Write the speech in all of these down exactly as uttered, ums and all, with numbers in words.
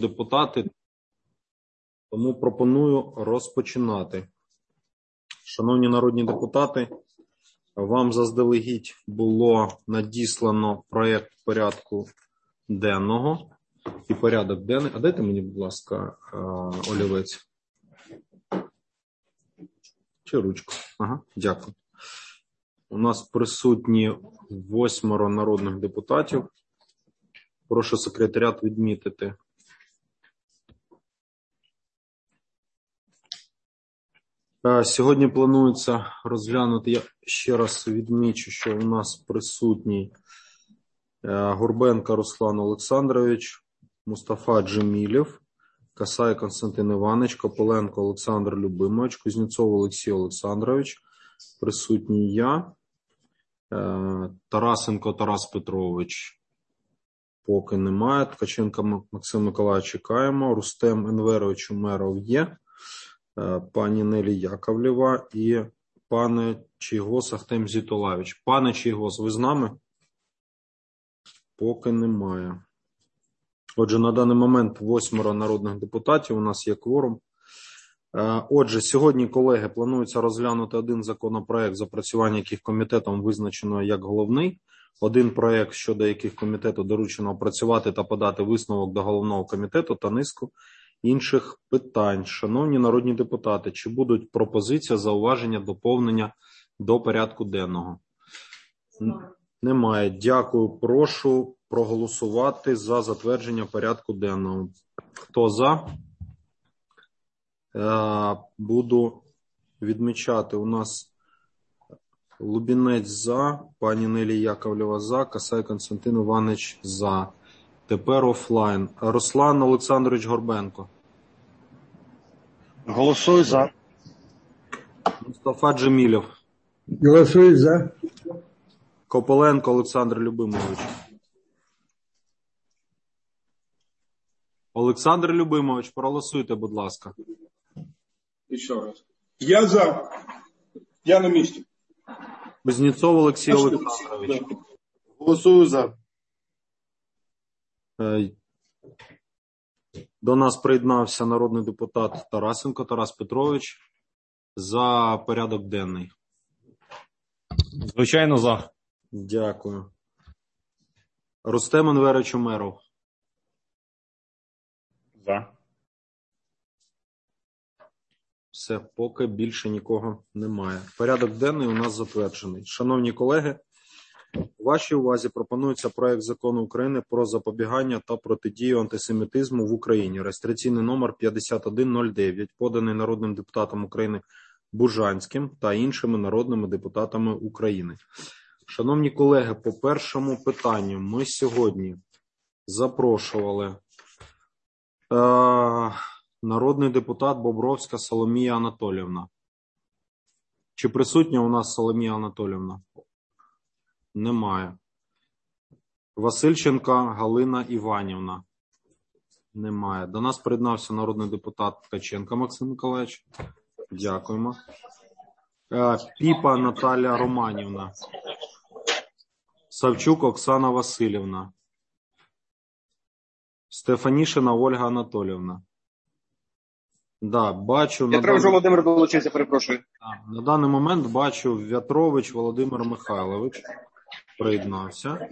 депутати, тому пропоную розпочинати. Шановні народні депутати, вам заздалегідь було надіслано проєкт порядку денного і порядок денний. А дайте мені, будь ласка, олівець. Чи ручку? Ага, дякую. У нас присутні восьмеро народних депутатів. Прошу секретаріат відмітити. Сьогодні планується розглянути, я ще раз відмічу, що у нас присутній Горбенко Руслан Олександрович, Мустафа Джемілєв, Касай Константин Іванович, Кополенко Олександр Любимович, Кузнєцов Олексій Олександрович, присутній я, Тарасенко Тарас Петрович, поки немає, Ткаченко Максим Миколаївич чекаємо, Рустем Енверович Умеров є, пані Нелі Яковлєва і пане Чийгоз Ахтем Зітолаєвич. Пане Чийгоз, ви з нами? Поки немає. Отже, на даний момент восьмеро народних депутатів, у нас є кворум. Отже, сьогодні, колеги, планується розглянути один законопроект, запрацювання яких комітетом визначено як головний, один проект, щодо яких комітету доручено опрацювати та подати висновок до головного комітету та низку інших питань. Шановні народні депутати, чи будуть пропозиції, зауваження, доповнення до порядку денного? Немає. Дякую. Прошу проголосувати за затвердження порядку денного. Хто за? Буду відмічати. У нас Лубінець за, пані Нелі Яковлєва за, Касай Константин Іванович за. Тепер офлайн. Руслан Олександрович Горбенко. Голосую за. Мустафа Джемілєв. Голосую за. Кополенко Олександр Любимович. Олександр Любимович, проголосуйте, будь ласка. Ще раз. Я за. Я на місці. Кузнєцов Олексій Олександрович. Голосую за. До нас приєднався народний депутат Тарасенко Тарас Петрович. За порядок денний. Звичайно, за. Дякую. Рустем Енверович Умеров. За. Все, поки більше нікого немає. Порядок денний у нас затверджений. Шановні колеги, вашій увазі пропонується проект закону України про запобігання та протидію антисемітизму в Україні. Реєстраційний номер п'ятдесят один нуль дев'ять, поданий народним депутатом України Бужанським та іншими народними депутатами України. Шановні колеги, по першому питанню ми сьогодні запрошували е- народний депутат Бобровська Соломія Анатоліївна. Чи присутня у нас Соломія Анатоліївна? Немає. Васильченка Галина Іванівна. Немає. До нас приєднався народний депутат Ткаченко Максим Миколаївич. Дякуємо. Піпа Наталя Романівна. Савчук Оксана Васильівна. Стефанішина Ольга Анатоліївна. Да, бачу. В'ятрович Володимир долучився, перепрошую. На, на даний момент бачу В'ятрович Володимир Михайлович. Приєднався. Е,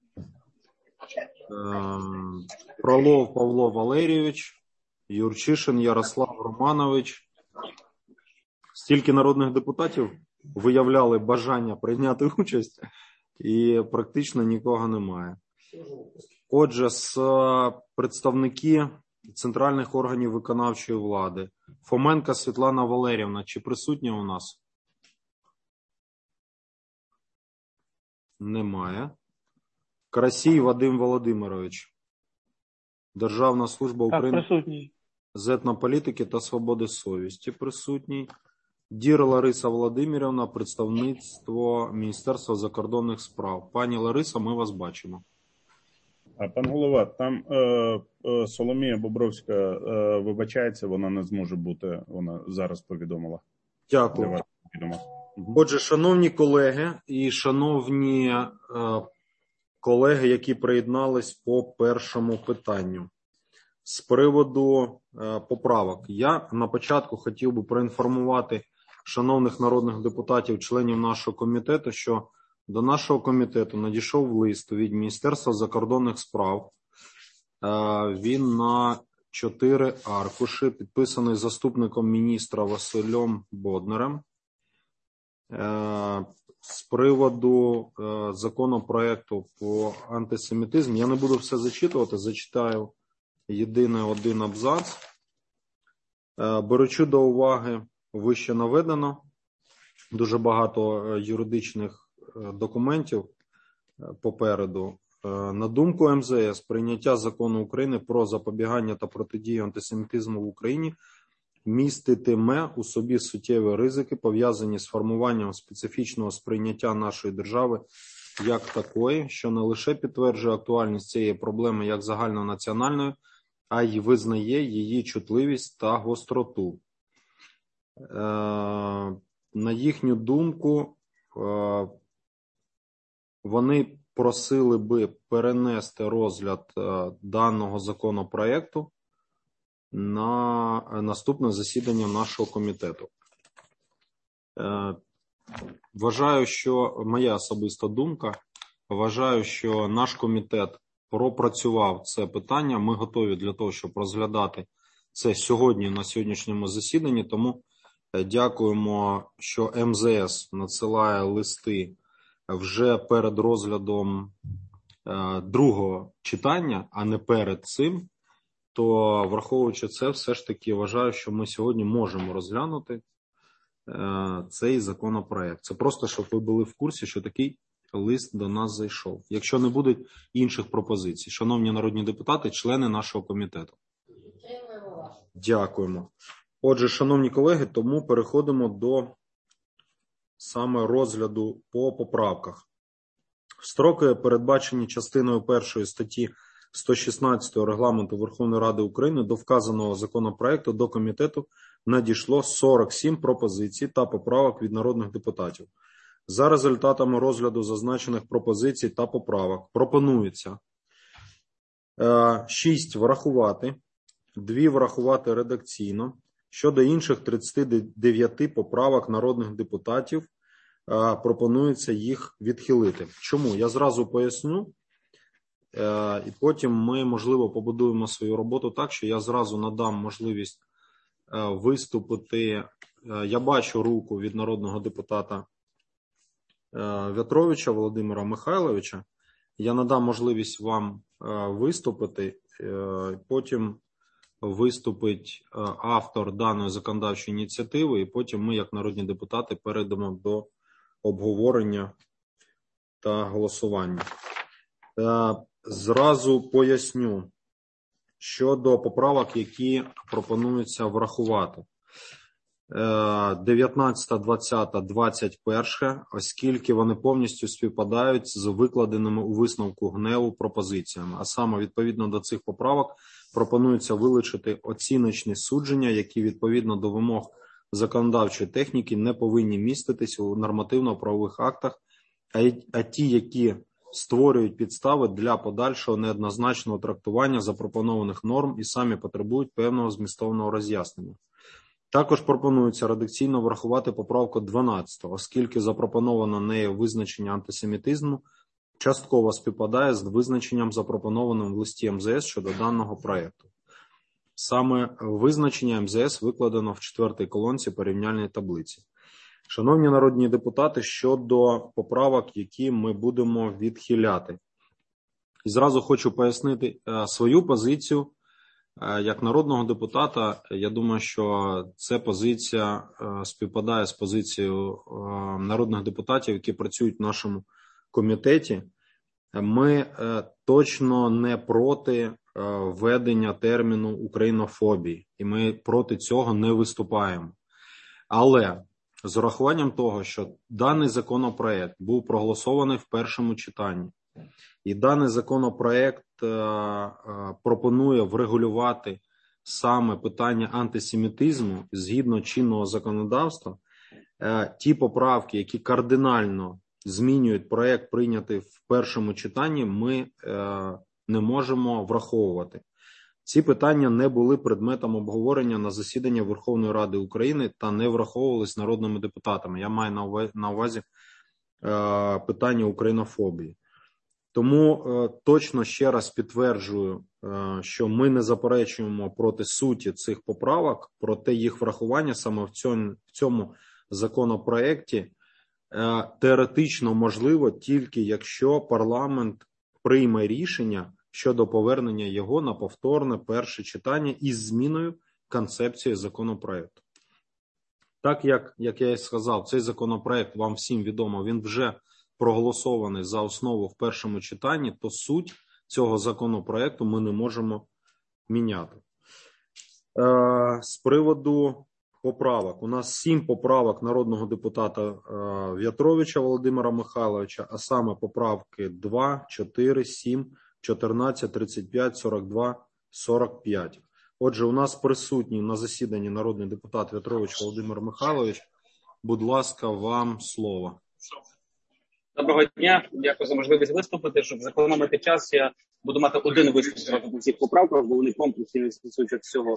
Фролов Павло Валерійович. Юрчишин Ярослав Романович. Стільки народних депутатів виявляли бажання прийняти участь, і практично нікого немає. Отже, з представники центральних органів виконавчої влади. Фоменка Світлана Валеріївна, чи присутня у нас? Немає. Красій Вадим Володимирович. Державна служба України присутній. з етнополітики та свободи совісті присутній. Дір Лариса Володимирівна, представництво Міністерства закордонних справ. Пані Лариса, ми вас бачимо. А, пан голова, там е, е, Соломія Бобровська е, вибачається, вона не зможе бути, вона зараз повідомила. Дякую. Отже, шановні колеги і шановні е, колеги, які приєднались по першому питанню. З приводу е, поправок. Я на початку хотів би проінформувати шановних народних депутатів, членів нашого комітету, що до нашого комітету надійшов лист від Міністерства закордонних справ. Е, він на чотири аркуші, підписаний заступником міністра Василем Боднарем. Е, з приводу е, законопроекту по антисемітизму. Я не буду все зачитувати, зачитаю єдиний один абзац. Е, беручи до уваги вище наведено, дуже багато юридичних документів попереду. На думку ем зе ес, прийняття закону України про запобігання та протидію антисемітизму в Україні міститиме у собі суттєві ризики, пов'язані з формуванням специфічного сприйняття нашої держави як такої, що не лише підтверджує актуальність цієї проблеми як загальнонаціональної, а й визнає її чутливість та гостроту. На їхню думку, вони просили би перенести розгляд даного законопроекту на наступне засідання нашого комітету. Вважаю, що моя особиста думка, вважаю, що наш комітет пропрацював це питання. Ми готові для того, щоб розглядати це сьогодні на сьогоднішньому засіданні, тому дякуємо, що ем зе ес надсилає листи вже перед розглядом другого читання, а не перед цим. То, враховуючи це, все ж таки вважаю, що ми сьогодні можемо розглянути е, цей законопроект. Це просто, щоб ви були в курсі, що такий лист до нас зайшов. Якщо не буде інших пропозицій. Шановні народні депутати, члени нашого комітету. Дякуємо. Отже, шановні колеги, тому переходимо до саме розгляду по поправках. Строки, передбачені частиною першої статті сто шістнадцять Регламенту Верховної Ради України, до вказаного законопроекту до комітету надійшло сорок сім пропозицій та поправок від народних депутатів. За результатами розгляду зазначених пропозицій та поправок пропонується шість врахувати, дві врахувати редакційно. Щодо інших тридцяти дев'яти поправок народних депутатів пропонується їх відхилити. Чому? Я зразу поясню. І потім ми, можливо, побудуємо свою роботу так, що я зразу надам можливість виступити. Я бачу руку від народного депутата В'ятровича Володимира Михайловича. Я надам можливість вам виступити. Потім виступить автор даної законодавчої ініціативи, і потім ми, як народні депутати, перейдемо до обговорення та голосування. Зразу поясню щодо поправок, які пропонується врахувати. дев'ятнадцята, двадцята, двадцять перша, оскільки вони повністю співпадають з викладеними у висновку ГНЕУ пропозиціями. А саме, відповідно до цих поправок, пропонується вилучити оціночні судження, які відповідно до вимог законодавчої техніки не повинні міститись у нормативно-правових актах, а ті, які створюють підстави для подальшого неоднозначного трактування запропонованих норм і самі потребують певного змістовного роз'яснення. Також пропонується редакційно врахувати поправку дванадцяту, оскільки запропоноване нею визначення антисемітизму частково співпадає з визначенням, запропонованим в листі ем зе ес щодо даного проєкту. Саме визначення ем зе ес викладено в четвертій колонці порівняльної таблиці. Шановні народні депутати, щодо поправок, які ми будемо відхиляти. І зразу хочу пояснити свою позицію як народного депутата. Я думаю, що ця позиція співпадає з позицією народних депутатів, які працюють в нашому комітеті. Ми точно не проти введення терміну українофобії, і ми проти цього не виступаємо. Але з урахуванням того, що даний законопроект був проголосований в першому читанні, і даний законопроект е, е, пропонує врегулювати саме питання антисемітизму згідно чинного законодавства, е, ті поправки, які кардинально змінюють проект, прийнятий в першому читанні, ми е, не можемо враховувати. Ці питання не були предметом обговорення на засіданні Верховної Ради України та не враховувались народними депутатами. Я маю на увазі е, питання українофобії. Тому е, точно ще раз підтверджую, е, що ми не заперечуємо проти суті цих поправок, проте їх врахування саме в цьому, в цьому законопроекті е, теоретично можливо тільки якщо парламент прийме рішення щодо повернення його на повторне перше читання із зміною концепції законопроекту. Так як, як я і сказав, цей законопроект, вам всім відомо, він вже проголосований за основу в першому читанні, то суть цього законопроекту ми не можемо міняти. Е, з приводу поправок. У нас сім поправок народного депутата е, В'ятровича Володимира Михайловича, а саме поправки два, чотири, сім, чотирнадцять, тридцять п'ять, сорок два, сорок п'ять. Отже, у нас присутній на засіданні народний депутат В'ятрович Володимир Михайлович. Будь ласка, вам слово. Доброго дня, дякую за можливість виступити. Щоб зекономити час, я буду мати один виступ по цих поправках, бо вони комплексні стосуються всього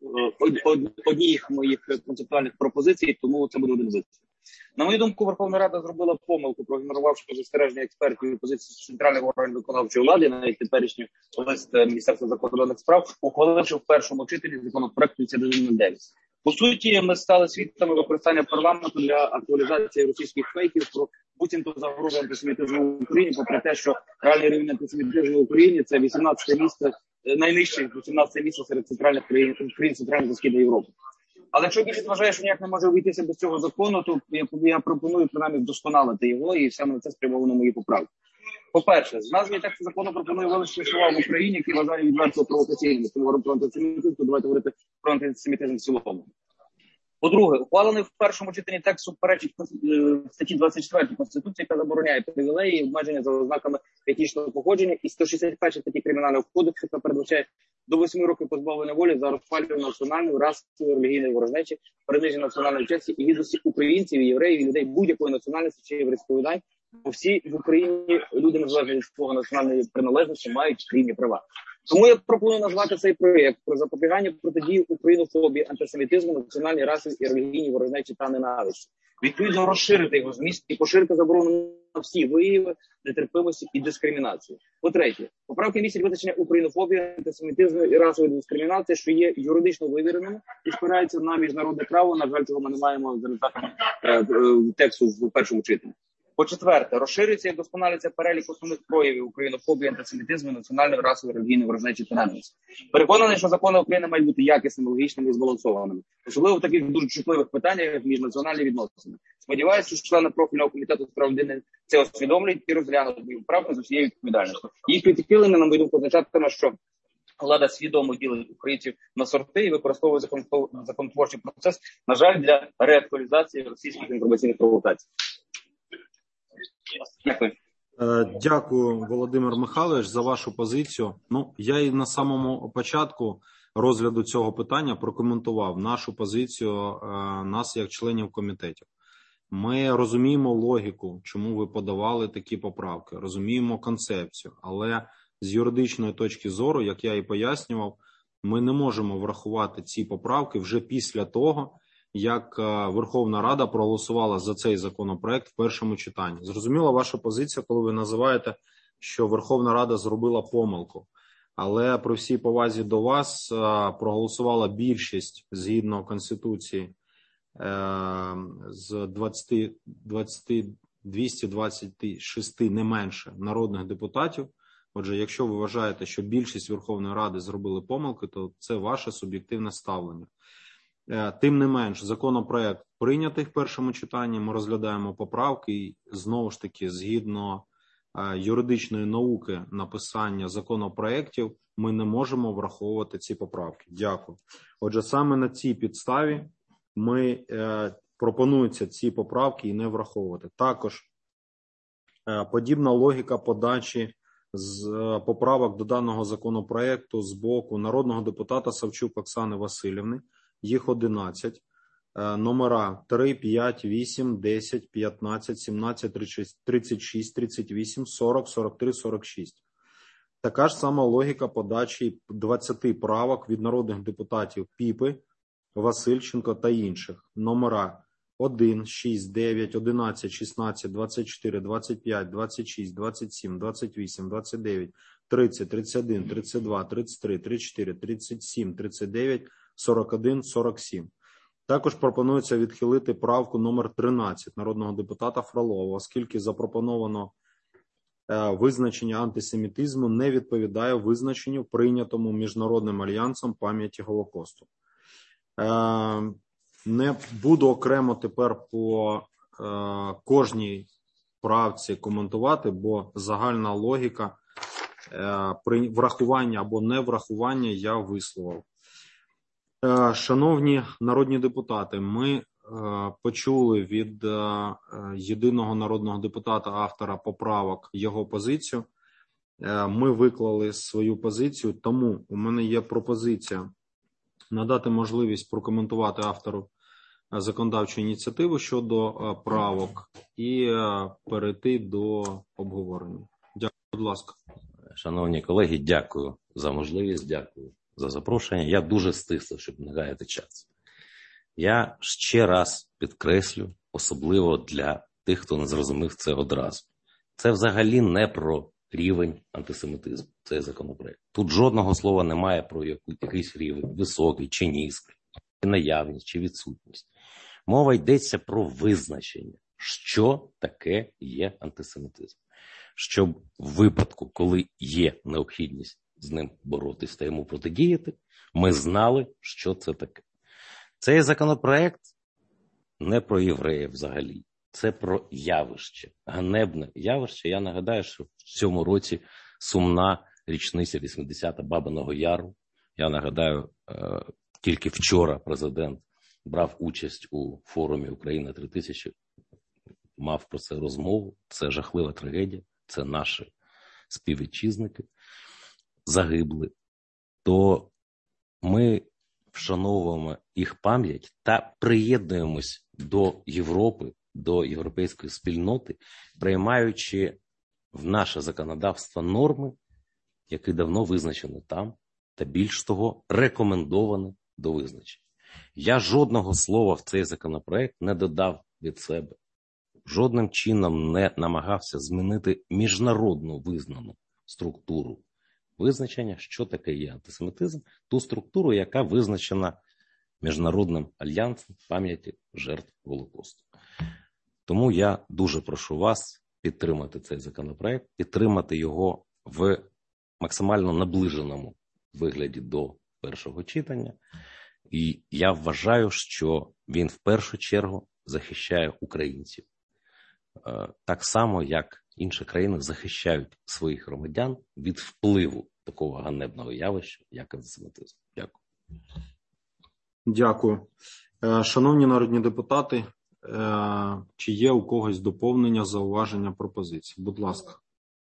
однієї моїх концептуальних пропозицій, тому це буде один виступ. На мою думку, Верховна Рада зробила помилку, проігнорувавши застереження експертів і позиції центральних органів виконавчої влади, навіть теперішній лист Міністерства закордонних справ, ухваливши в першому читанні законопроект п'ятдесят один дев'ять. По суті, ми стали свідками використання парламенту для актуалізації російських фейків про буцімто загрозу антисемітизму в Україні, попри те, що реальний рівень антисемітизму в Україні – це вісімнадцяте місце, найнижче вісімнадцяте місце серед центральних країн, країн Центральної та Східної Європи. Але якщо більшість вважає, що ніяк не може обійтися без цього закону, то я, я пропоную принаймні вдосконалити його, і саме на це спрямовано мої поправки. По-перше, з назви тексту закону пропоную вилучити слова в Україні, які вважаю відверто провокаційними. Тому говоримо про антисемітизм, то давайте говорити про антисемітизм в цілому. По-друге, ухвалений в першому читанні текст суперечить статті двадцять четвертій Конституції, яка забороняє привілеї і обмеження за ознаками етнічного походження, і сто шістдесят першій статті Кримінального кодексу, яка передбачає до восьми років позбавлення волі за розпалювання національної, расової, релігійної ворожнечі, приниження національної честі і гідності українців, і євреїв, і людей будь-якої національності чи єврейськовідань, бо всі в Україні люди, незалежно від свого національної приналежності, мають рівні права. Тому я пропоную назвати цей проєкт про запобігання протидії українофобії, антисемітизму, національній, расовій і релігійній ворожнечі та ненависті. Відповідно, розширити його зміст і поширити заборону на всі вияви нетерпимості і дискримінації. По-третє, поправки містять визначення українофобії, антисемітизму і расової дискримінації, що є юридично вивіреними і спираються на міжнародне право. На жаль, цього ми не маємо за результатами е, е, тексту в першому читанні. По-четверте, розширюється і вдосконалюється перелік основних проявів українофобії, антисемітизму, національної, расової, релігійної ворожнечі та ненависті. Переконаний, що закони України мають бути якісними, логічними і збалансованими, особливо в таких дуже чутливих питаннях, як міжнаціональні відносини. Сподіваюся, що члени профільного комітету з прав людини це усвідомлюють і розглянуть мою правку з усією відповідальністю. Їх відхилення, на мою думку, означатиме, що влада свідомо ділить українців на сорти і використовує законотворчий процес, на жаль, для реактуалізації російських інформаційних провокацій. Дякую. Дякую, Володимир Михайлович, за вашу позицію. Ну, я і на самому початку розгляду цього питання прокоментував нашу позицію нас як членів комітетів. Ми розуміємо логіку, чому ви подавали такі поправки, розуміємо концепцію, але з юридичної точки зору, як я і пояснював, ми не можемо врахувати ці поправки вже після того, як Верховна Рада проголосувала за цей законопроект в першому читанні. Зрозуміла ваша позиція, коли ви називаєте, що Верховна Рада зробила помилку. Але при всій повазі до вас проголосувала більшість згідно Конституції з двадцяти, двадцяти, двісті двадцять шість не менше народних депутатів. Отже, якщо ви вважаєте, що більшість Верховної Ради зробили помилки, то це ваше суб'єктивне ставлення. Тим не менш, законопроект прийнятий в першому читанні, ми розглядаємо поправки і, знову ж таки, згідно юридичної науки написання законопроектів, ми не можемо враховувати ці поправки. Дякую. Отже, саме на цій підставі ми е, пропонується ці поправки і не враховувати. Також е, подібна логіка подачі з е, поправок до даного законопроекту з боку народного депутата Савчук Оксани Василівни. Їх одинадцять, номера три, п'ять, вісім, десять, п'ятнадцять, сімнадцять, тридцять шість, тридцять вісім, сорок, сорок три, сорок шість. Така ж сама логіка подачі двадцяти правок від народних депутатів Піпи, Васильченко та інших. Номера один, шість, дев'ять, одинадцять, шістнадцять, двадцять чотири, двадцять п'ять, двадцять шість, двадцять сім, двадцять вісім, двадцять дев'ять, тридцять, тридцять один, тридцять два, тридцять три, тридцять чотири, тридцять сім, тридцять дев'ять, сорок один, сорок сім. Також пропонується відхилити правку номер тринадцять народного депутата Фролова, оскільки запропоновано е, визначення антисемітизму не відповідає визначенню, прийнятому Міжнародним альянсом пам'яті Голокосту. Е, не буду окремо тепер по е, кожній правці коментувати, бо загальна логіка е, при врахування або неврахування я висловив. Шановні народні депутати, ми почули від єдиного народного депутата, автора поправок, його позицію. Ми виклали свою позицію, тому у мене є пропозиція надати можливість прокоментувати автору законодавчої ініціативи щодо правок і перейти до обговорення. Дякую, будь ласка. Шановні колеги, дякую за можливість, дякую за запрошення. Я дуже стисло, щоб не гаяти час. Я ще раз підкреслю, особливо для тих, хто не зрозумів це одразу. Це взагалі не про рівень антисемітизму, цей законопроект. Тут жодного слова немає про яку, якийсь рівень, високий чи низький, наявність чи відсутність. Мова йдеться про визначення, що таке є антисемітизм. Щоб в випадку, коли є необхідність з ним боротись та йому протидіяти, ми знали, що це таке. Цей законопроект не про євреїв взагалі. Це про явище, ганебне явище. Я нагадаю, що в цьому році сумна річниця вісімдесята Бабиного Яру. Я нагадаю, тільки вчора президент брав участь у форумі «Україна три тисячі», мав про це розмову. Це жахлива трагедія, це наші співвітчизники загибли. То ми вшановуємо їх пам'ять та приєднуємось до Європи, до європейської спільноти, приймаючи в наше законодавство норми, які давно визначені там, та більш того, рекомендовані до визначення. Я жодного слова в цей законопроект не додав від себе. Жодним чином не намагався змінити міжнародну визнану структуру визначення, що таке є антисемітизм, ту структуру, яка визначена Міжнародним альянсом пам'яті жертв Голокосту. Тому я дуже прошу вас підтримати цей законопроект, підтримати його в максимально наближеному вигляді до першого читання. І я вважаю, що він в першу чергу захищає українців. Так само, як інші країни захищають своїх громадян від впливу такого ганебного явища, як антисемітизм. Дякую. Дякую. Шановні народні депутати, чи є у когось доповнення, зауваження, пропозиції? Будь ласка.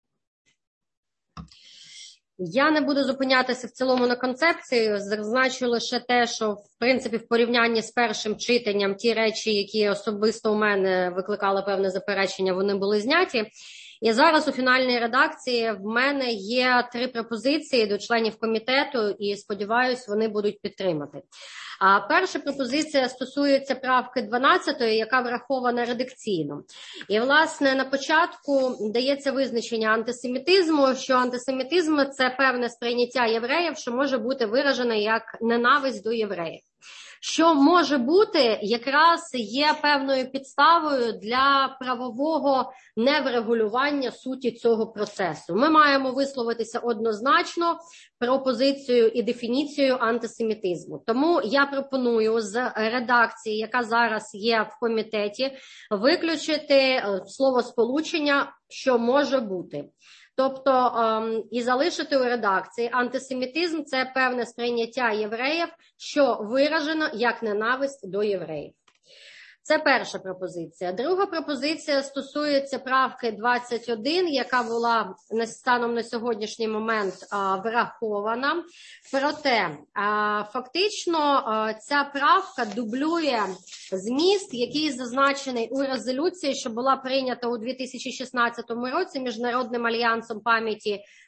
Я не буду зупинятися в цілому на концепції, зазначу лише те, що в принципі в порівнянні з першим читанням ті речі, які особисто у мене викликали певне заперечення, вони були зняті. І зараз у фінальній редакції в мене є три пропозиції до членів комітету і, сподіваюсь, вони будуть підтримати. А перша пропозиція стосується правки дванадцятої, яка врахована редакційно. І, власне, на початку дається визначення антисемітизму, що антисемітизм – це певне сприйняття євреїв, що може бути виражене як ненависть до євреїв. Що може бути, якраз є певною підставою для правового неврегулювання суті цього процесу. Ми маємо висловитися однозначно про позицію і дефініцію антисемітизму. Тому я пропоную з редакції, яка зараз є в комітеті, виключити словосполучення «що може бути». Тобто ем, і залишити у редакції антисемітизм – це певне сприйняття євреїв, що виражено як ненависть до євреїв. Це перша пропозиція. Друга пропозиція стосується правки двадцять один, яка була станом на сьогоднішній момент а, врахована. Проте а, фактично а, ця правка дублює зміст, який зазначений у резолюції, що була прийнята у дві тисячі шістнадцятому році Міжнародним альянсом пам'яті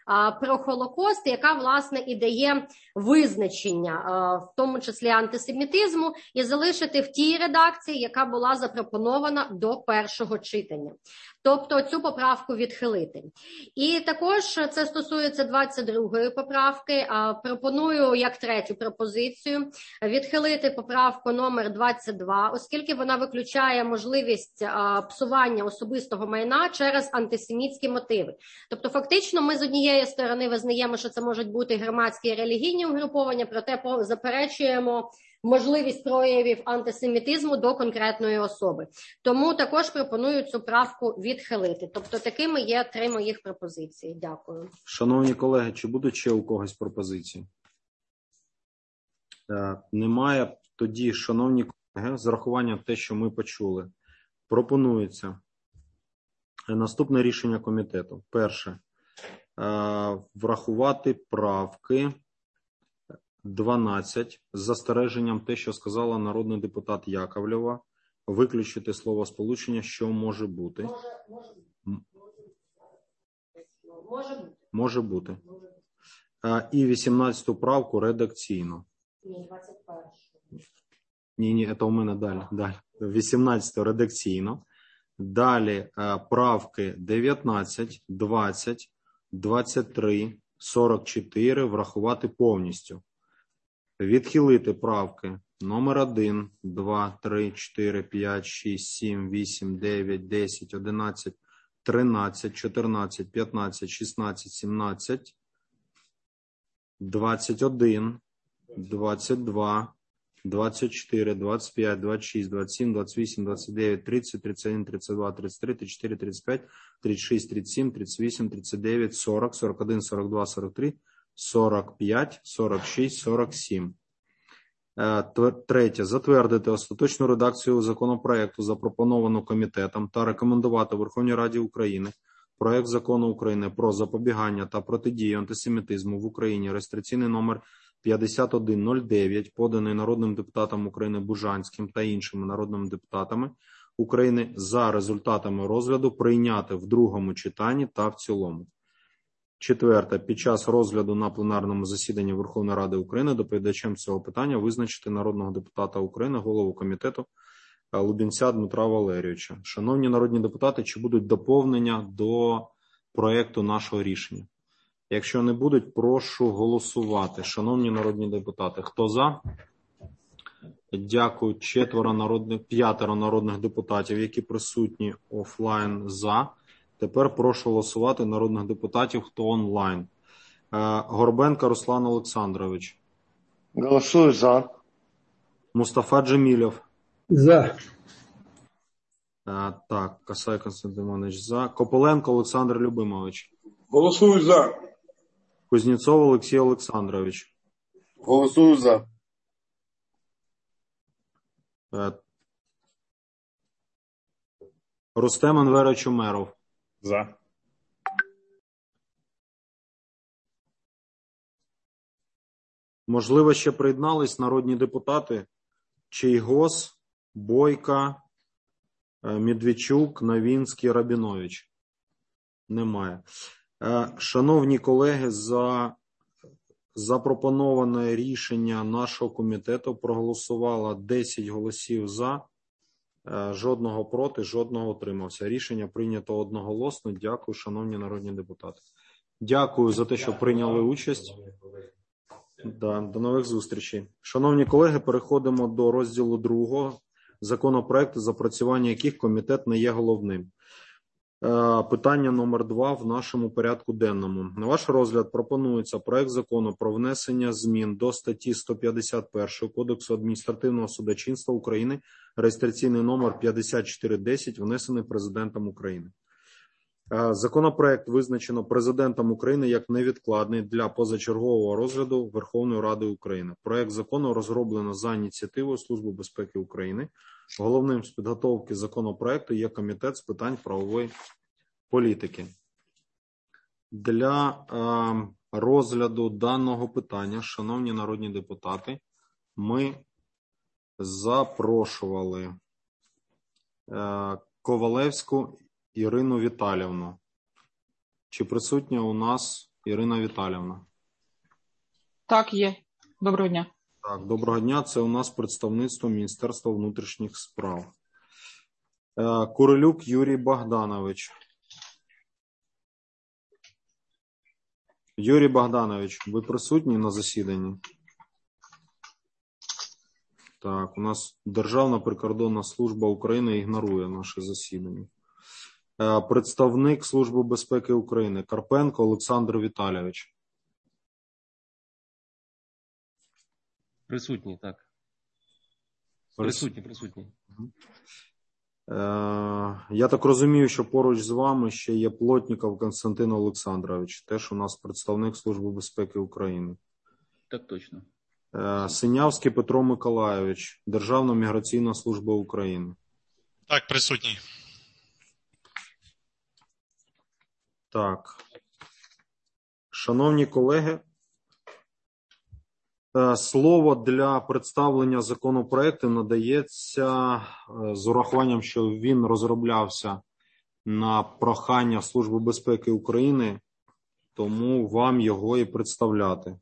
про Холокост, яка, власне, і дає визначення, в тому числі антисемітизму, і залишити в тій редакції, яка була запропонована до першого читання. Тобто цю поправку відхилити. І також це стосується двадцять другої поправки. Пропоную як третю пропозицію відхилити поправку номер двадцять два, оскільки вона виключає можливість псування особистого майна через антисемітські мотиви. Тобто фактично ми з однієї сторони визнаємо, що це можуть бути громадські і релігійні угруповання, проте заперечуємо можливість проявів антисемітизму до конкретної особи. Тому також пропоную цю правку відхилити. Тобто такими є три моїх пропозиції. Дякую. Шановні колеги, чи будуть ще у когось пропозиції? Е, немає. Тоді, шановні колеги, з урахуванням те, що ми почули, пропонується наступне рішення комітету. Перше. Е, врахувати правки дванадцять з застереженням те, що сказала народний депутат Яковлєва, виключити словосполучення «що може бути». Може, може, може бути. Може бути. А, і вісімнадцяту правку редакційно. Ні, двадцять першу. Ні, ні, це у мене далі. далі. вісімнадцяту редакційно. Далі а, правки дев'ятнадцять, двадцять, двадцять три, сорок чотири врахувати повністю. Відхилити правки номер один, два, три, чотири, п'ять, шість, сім, вісім, дев'ять, десять, одинадцять, тринадцять, чотирнадцять, п'ятнадцять, шістнадцять, сімнадцять, двадцять один, двадцять два, двадцять чотири, двадцять п'ять, двадцять шість, двадцять сім, двадцять вісім, двадцять дев'ять, тридцять, тридцять один, тридцять два, тридцять три, тридцять чотири, тридцять п'ять, тридцять шість, тридцять сім, тридцять вісім, тридцять дев'ять, сорок, сорок один, сорок два, сорок три, сорок п'ять, сорок шість, сорок сім. Третє. Затвердити остаточну редакцію законопроекту, запропоновану комітетом, та рекомендувати Верховній Раді України проект закону України про запобігання та протидію антисемітизму в Україні, реєстраційний номер п'ятдесят один нуль дев'ять, поданий народним депутатом України Бужанським та іншими народними депутатами України, за результатами розгляду прийняти в другому читанні та в цілому. Четверте. Під час розгляду на пленарному засіданні Верховної Ради України доповідачем цього питання визначити народного депутата України, голову комітету Лубінця Дмитра Валерійовича. Шановні народні депутати, чи будуть доповнення до проекту нашого рішення? Якщо не будуть, прошу голосувати. Шановні народні депутати, хто за? Дякую. Четверо народних, п'ятеро народних депутатів, які присутні офлайн, за. Тепер прошу голосувати народних депутатів, хто онлайн. Горбенко Руслан Олександрович. Голосую за. Мустафа Джемілєв. За. Так, Касай Константин Іванович за. Копиленко Олександр Любимович. Голосую за. Кузнєцов Олексій Олександрович. Голосую за. Рустем Енверович Умеров. За. Можливо, ще приєднались народні депутати Чийгос, Бойка, Медведчук, Новінський, Рабінович. Немає. Шановні колеги, за запропоноване рішення нашого комітету проголосувало десять голосів за, жодного проти, жодного утримався. Рішення прийнято одноголосно. Дякую, шановні народні депутати. Дякую за те, що прийняли участь. Да, до нових зустрічей. Шановні колеги, переходимо до розділу другого законопроекту, запрацювання яких комітет не є головним. Питання номер два в нашому порядку денному. На ваш розгляд пропонується проект закону про внесення змін до статті сто п'ятдесят один Кодексу адміністративного судочинства України, реєстраційний номер п'ятдесят чотири десять, внесений Президентом України. Законопроект визначено Президентом України як невідкладний для позачергового розгляду Верховної Ради України. Проект закону розроблено за ініціативою Служби безпеки України. Головним з підготовки законопроекту є Комітет з питань правової політики. Для е, розгляду даного питання, шановні народні депутати, ми запрошували е, Ковалевську Ірину Віталіївну. Чи присутня у нас Ірина Віталіївна. Так, є. Доброго дня. Так, доброго дня. Це у нас представництво Міністерства внутрішніх справ. Курилюк Юрій Богданович. Юрій Богданович, ви присутні на засіданні? Так, у нас Державна прикордонна служба України ігнорує наше засідання. Представник Служби безпеки України Карпенко Олександр Віталійович. Присутній, так. Присутній, присутній. Я так розумію, що поруч з вами ще є Плотніков Константин Олександрович, теж у нас представник Служби безпеки України. Так точно. Синявський Петро Миколайович, Державна міграційна служба України. Так, присутній. Так. Шановні колеги, слово для представлення законопроекту надається з урахуванням, що він розроблявся на прохання Служби безпеки України, тому вам його і представляти.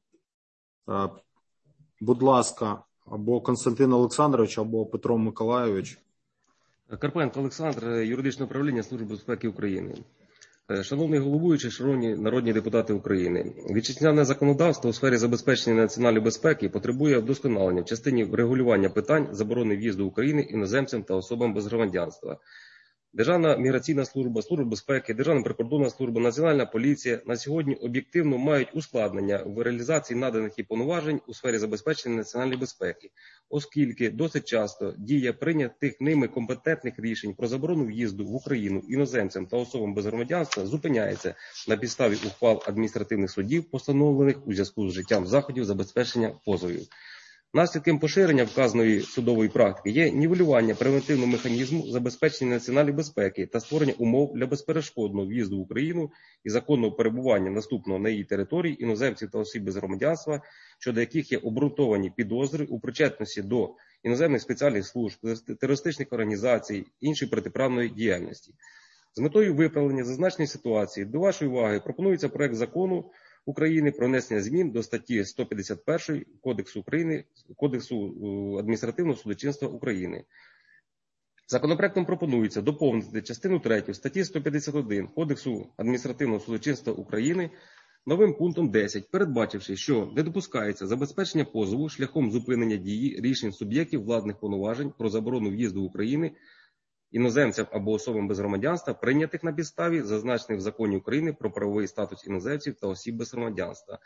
Будь ласка, або Константин Олександрович, або Петро Миколайович. Карпенко Олександр, юридичне управління Служби безпеки України. Шановний головуючий, шановні народні депутати України, вітчизняне законодавство у сфері забезпечення національної безпеки потребує вдосконалення в частині врегулювання питань заборони в'їзду України іноземцям та особам без громадянства. Державна міграційна служба, Служба безпеки, Державна прикордонна служба, Національна поліція на сьогодні об'єктивно мають ускладнення в реалізації наданих і повноважень у сфері забезпечення національної безпеки, оскільки досить часто дія прийнятих ними компетентних рішень про заборону в'їзду в Україну іноземцям та особам без громадянства зупиняється на підставі ухвал адміністративних судів, постановлених у зв'язку з вжиттям заходів забезпечення позовів. Наслідком поширення вказаної судової практики є нівелювання превентивного механізму забезпечення національної безпеки та створення умов для безперешкодного в'їзду в Україну і законного перебування наступного на її території іноземців та осіб без громадянства, щодо яких є обґрунтовані підозри у причетності до іноземних спеціальних служб, терористичних організацій, іншої протиправної діяльності. З метою виправлення зазначеної ситуації до вашої уваги пропонується проект закону України про внесення змін до статті сто п'ятдесят один Кодексу України, Кодексу адміністративного судочинства України. Законопроектом пропонується доповнити частину третю статті сто п'ятдесят один Кодексу адміністративного судочинства України новим пунктом десять, передбачивши, що не допускається забезпечення позову шляхом зупинення дії рішень суб'єктів владних повноважень про заборону в'їзду в Україну іноземцям або особам без громадянства, прийнятих на підставі, зазначених в Законі України про правовий статус іноземців та осіб без громадянства.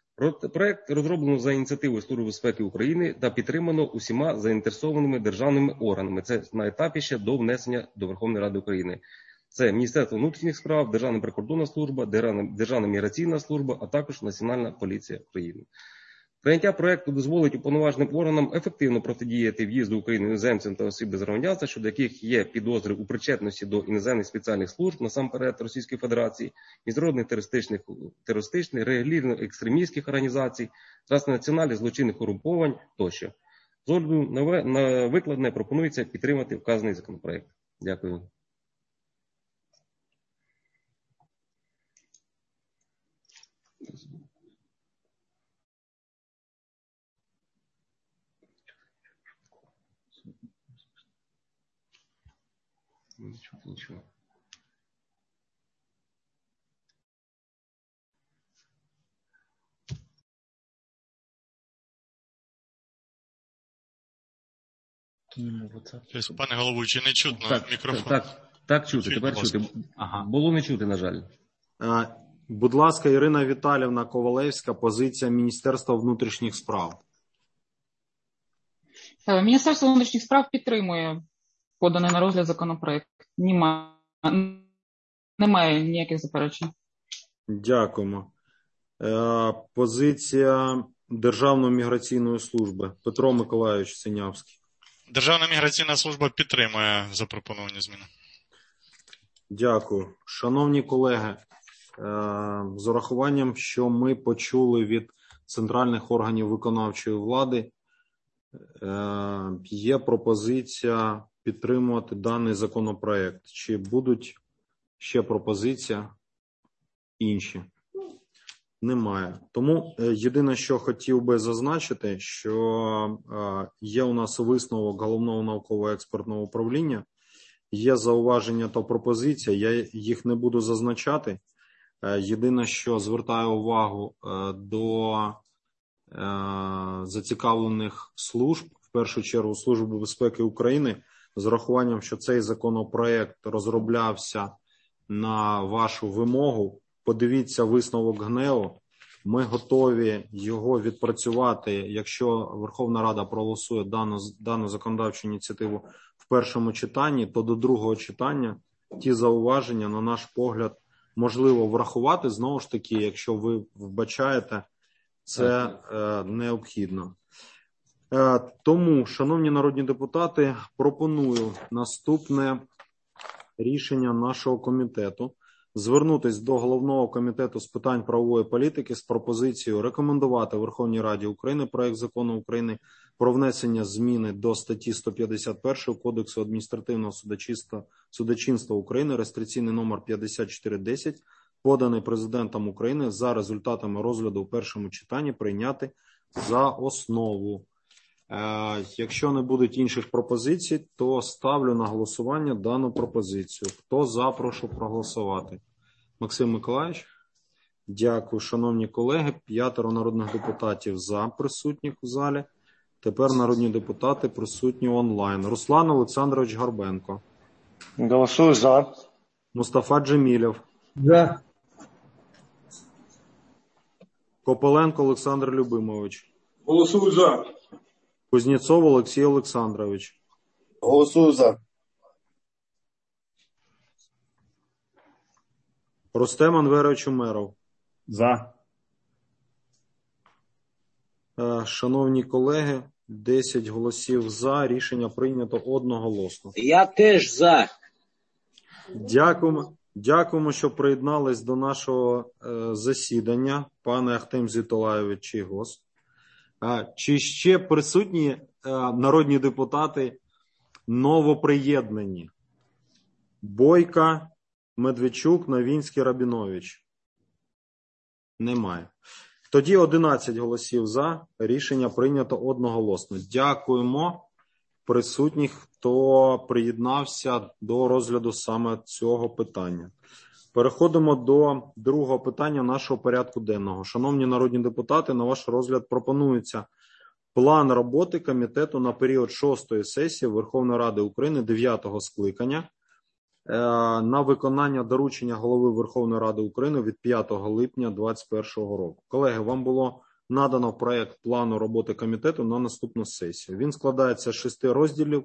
Проект розроблено за ініціативою Служби безпеки України та підтримано усіма заінтересованими державними органами. Це на етапі ще до внесення до Верховної Ради України. Це Міністерство внутрішніх справ, Державна прикордонна служба, Державна міграційна служба, а також Національна поліція України. Прийняття проекту дозволить уповноваженим органам ефективно протидіяти в'їзду в Україну іноземцям та осіб без громадянства, щодо яких є підозри у причетності до іноземних спеціальних служб, насамперед Російської Федерації, міжнародних терористичних, терористичних, релігійно-екстремістських організацій, транснаціональних злочинних угруповань тощо. З огляду на викладене пропонується підтримати вказаний законопроект. Дякую. Нічого, нічого. Тобто, пане головуючий, не чутно так, мікрофон. Так, так чути, Чуть, тепер чути. Ага. Було не чути, на жаль. А, будь ласка, Ірина Віталіївна Ковалевська, позиція Міністерства внутрішніх справ. Міністерство внутрішніх справ підтримує поданий на розгляд законопроект. Немає, немає ніяких заперечень. Дякуємо. Е, позиція Державної міграційної служби. Петро Миколайович Синявський. Державна міграційна служба підтримує запропоновані зміни. Дякую. Шановні колеги, е, з урахуванням, що ми почули від центральних органів виконавчої влади, е, є пропозиція підтримувати даний законопроект. Чи будуть ще пропозиції інші? Немає. Тому єдине, що хотів би зазначити, що є у нас висновок Головного науково-експертного управління, є зауваження та пропозиція, я їх не буду зазначати. Єдине, що звертаю увагу до зацікавлених служб, в першу чергу Служби безпеки України, з урахуванням, що цей законопроект розроблявся на вашу вимогу. Подивіться висновок ГНЕУ, ми готові його відпрацювати, якщо Верховна Рада проголосує дану, дану законодавчу ініціативу в першому читанні, то до другого читання ті зауваження, на наш погляд, можливо врахувати, знову ж таки, якщо ви вбачаєте, це е, необхідно. Е, тому, шановні народні депутати, пропоную наступне рішення нашого комітету. Звернутись до Головного комітету з питань правової політики з пропозицією рекомендувати Верховній Раді України проект закону України про внесення зміни до статті сто п'ятдесят один Кодексу адміністративного судочинства, судочинства України, реєстраційний номер п'ятдесят чотири десять, поданий Президентом України, за результатами розгляду у першому читанні прийняти за основу. Е, якщо не будуть інших пропозицій, то ставлю на голосування дану пропозицію. Хто за, прошу проголосувати. Максим Миколаївич, дякую, шановні колеги. П'ятеро народних депутатів за присутніх у залі. Тепер народні депутати присутні онлайн. Руслан Олександрович Горбенко. Голосую за. Мустафа Джемілєв. За. Копиленко Олександр Любимович. Голосую за. Кузнєцов Олексій Олександрович. Голосую за. Рустем Анверович Умеров. За. Шановні колеги, десять голосів за. Рішення прийнято одноголосно. Я теж за. Дякуємо, дякуємо, що приєднались до нашого е, засідання, пане Ахтем Зітолаєвич Чийгоз. А, чи ще присутні е, народні депутати новоприєднані? Бойка, Медведчук, Новінський, Рабінович. Немає. Тоді одинадцять голосів за. Рішення прийнято одноголосно. Дякуємо присутніх, хто приєднався до розгляду саме цього питання. Переходимо до другого питання нашого порядку денного. Шановні народні депутати, на ваш розгляд пропонується план роботи комітету на період шостої сесії Верховної Ради України дев'ятого скликання на виконання доручення Голови Верховної Ради України від п'ятого липня двадцять першого року. Колеги, вам було надано проект плану роботи комітету на наступну сесію. Він складається з шести розділів.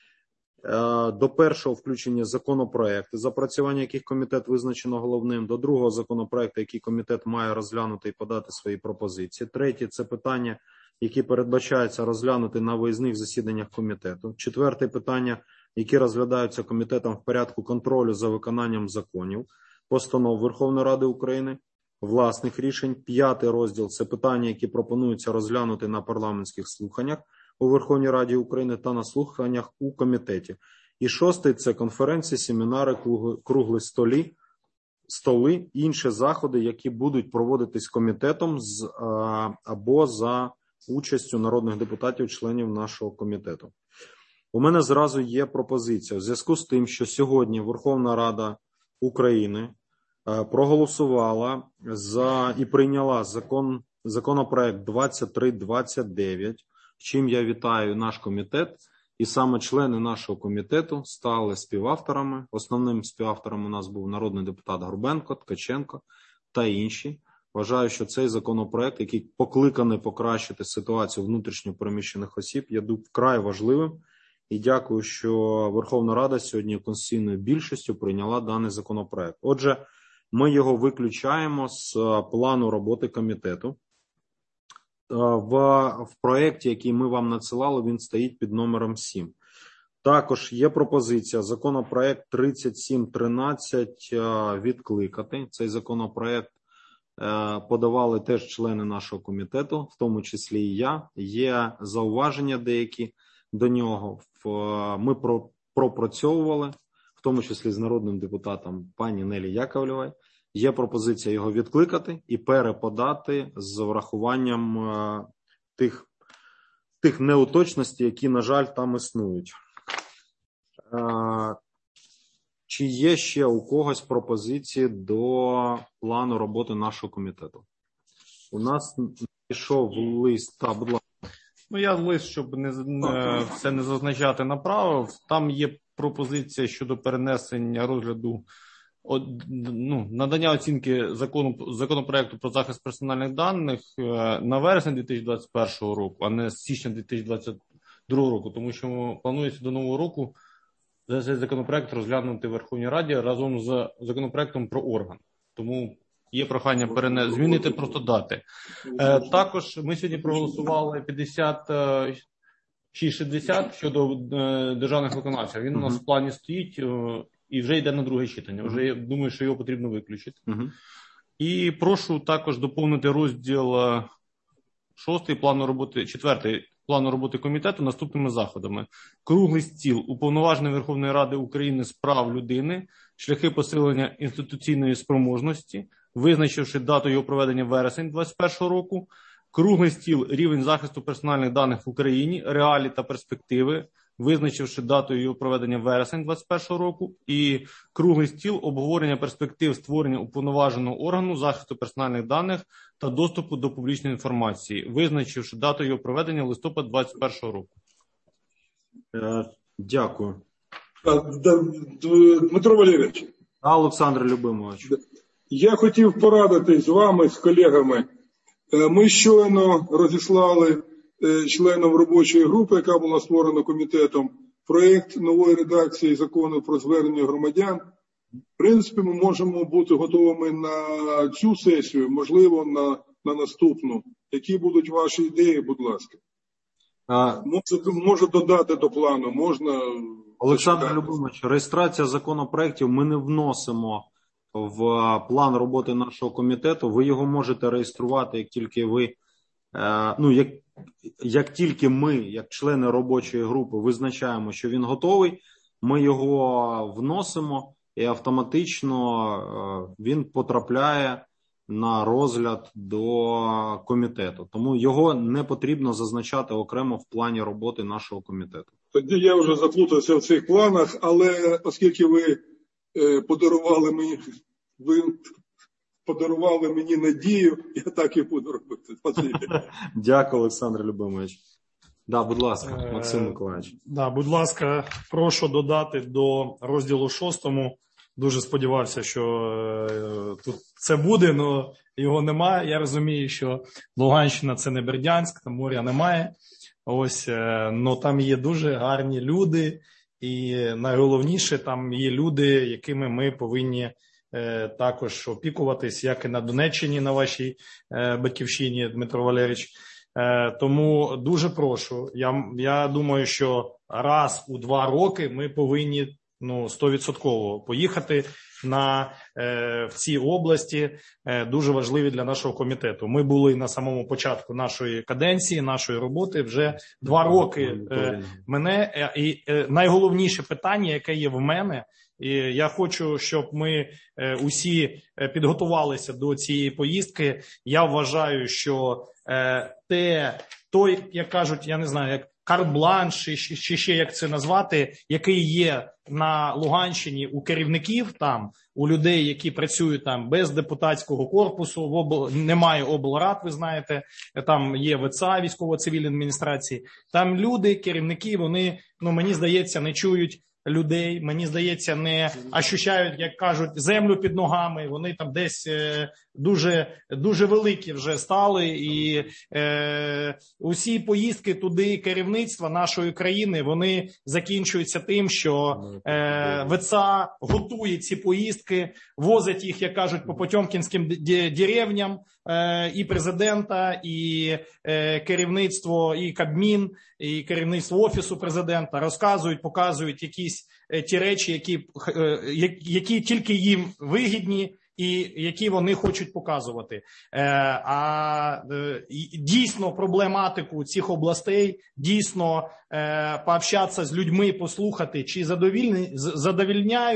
До першого включення законопроекти, запрацювання яких комітет визначено головним, до другого законопроекту, який комітет має розглянути і подати свої пропозиції. Третє – це питання, які передбачаються розглянути на виїзних засіданнях комітету. Четверте питання, які розглядаються комітетом в порядку контролю за виконанням законів, постанов Верховної Ради України, власних рішень. П'ятий розділ – це питання, які пропонуються розглянути на парламентських слуханнях у Верховній Раді України та на слуханнях у комітеті. І шостий – це конференції, семінари, круглі столі, столи, інші заходи, які будуть проводитись комітетом з, або за участю народних депутатів, членів нашого комітету. У мене зразу є пропозиція. У зв'язку з тим, що сьогодні Верховна Рада України проголосувала за і прийняла закон, законопроект двадцять три двадцять дев'ять, чим я вітаю наш комітет, і саме члени нашого комітету стали співавторами. Основним співавтором у нас був народний депутат Горбенко, Ткаченко та інші. Вважаю, що цей законопроект, який покликаний покращити ситуацію внутрішньо переміщених осіб, є вкрай важливим. І дякую, що Верховна Рада сьогодні конституційною більшістю прийняла даний законопроект. Отже, ми його виключаємо з плану роботи комітету. В, в проєкті, який ми вам надсилали, він стоїть під номером сім. Також є пропозиція законопроект тридцять сім тринадцять відкликати. Цей законопроект подавали теж члени нашого комітету, в тому числі і я. Є зауваження деякі до нього. Ми пропрацьовували, в тому числі з народним депутатом пані Нелі Яковлєвою. Є пропозиція його відкликати і переподати з врахуванням е, тих, тих неуточностей, які, на жаль, там існують. Е, чи є ще у когось пропозиції до плану роботи нашого комітету? У нас пішов лист, та, будь ласка. Ну, я лист, щоб не, не, все не зазначати, направив. Там є пропозиція щодо перенесення розгляду, от, ну, надання оцінки закону, законопроекту про захист персональних даних на вересень дві тисячі двадцять першого року, а не з січня дві тисячі двадцять другого року, тому що планується до нового року цей законопроект розглянути в Верховній Раді разом з законопроектом про орган. Тому є прохання перенести, змінити просто дати. Е, також ми сьогодні проголосували п'ятдесят шість шістдесят щодо е, державних виконавців. Він у нас в плані стоїть е, і вже йде на друге читання. Вже я думаю, що його потрібно виключити. Uh-huh. І прошу також доповнити розділ шостий плану роботи, четвертий плану роботи комітету наступними заходами. Круглий стіл Уповноваженої Верховної Ради України з прав людини, шляхи посилення інституційної спроможності, визначивши дату його проведення вересень двадцять першого року. Круглий стіл рівень захисту персональних даних в Україні, реалії та перспективи, визначивши дату його проведення вересень двадцять першого року. І круглий стіл обговорення перспектив створення уповноваженого органу захисту персональних даних та доступу до публічної інформації, визначивши дату його проведення листопад двадцять першого року. Дякую. Дмитро Валерійович. Олександр Любимович. Я хотів порадитись з вами, з колегами. Ми щойно розіслали членам робочої групи, яка була створена комітетом, проєкт нової редакції закону про звернення громадян. В принципі, ми можемо бути готовими на цю сесію, можливо, на, на наступну. Які будуть ваші ідеї, будь ласка? А... Може, може додати до плану, можна... Олександр Любимович, реєстрація законопроєктів ми не вносимо в план роботи нашого комітету. Ви його можете реєструвати, як тільки ви, ну, як, як тільки ми, як члени робочої групи, визначаємо, що він готовий, ми його вносимо і автоматично він потрапляє на розгляд до комітету. Тому його не потрібно зазначати окремо в плані роботи нашого комітету. Тоді я вже заплутався в цих планах, але оскільки ви е, подарували мені, ви подарували мені надію, я так і буду робити. Спасибі. Дякую, Олександр Любимович. Да, будь ласка, Максим Миколаївич. Е, да, будь ласка, прошу додати до розділу шостому. Дуже сподівався, що е, тут це буде, але його немає. Я розумію, що Луганщина – це не Бердянськ, там моря немає. Ось, е, но там є дуже гарні люди, і найголовніше, там є люди, якими ми повинні е, також опікуватись, як і на Донеччині, на вашій е, батьківщині, Дмитро Валерійович. Е, тому дуже прошу, я, я думаю, що раз у два роки ми повинні ну, сто відсотків поїхати на, е, в ці області, е, дуже важливі для нашого комітету. Ми були на самому початку нашої каденції, нашої роботи, вже два роки е, мене, е, і е, найголовніше питання, яке є в мене, і я хочу, щоб ми е, усі підготувалися до цієї поїздки. Я вважаю, що е, те, той, як кажуть, я не знаю, як карт-бланш, чи, чи ще як це назвати, який є на Луганщині у керівників там, у людей, які працюють там без депутатського корпусу, в обл... немає облрад, ви знаєте, там є ВЦА, військово-цивільної адміністрації, там люди, керівники, вони, ну, мені здається, не чують людей, мені здається, не ощущають, як кажуть, землю під ногами, вони там десь е, дуже, дуже великі вже стали, і е, усі поїздки туди керівництва нашої країни, вони закінчуються тим, що е, ВЦА готує ці поїздки, возить їх, як кажуть, по потьомкінським деревням, е, і президента, і е, керівництво, і Кабмін, і керівництво Офісу президента розказують, показують якісь ті речі, які, які тільки їм вигідні і які вони хочуть показувати. А дійсно проблематику цих областей, дійсно пообщатися з людьми, послухати, чи задовільняють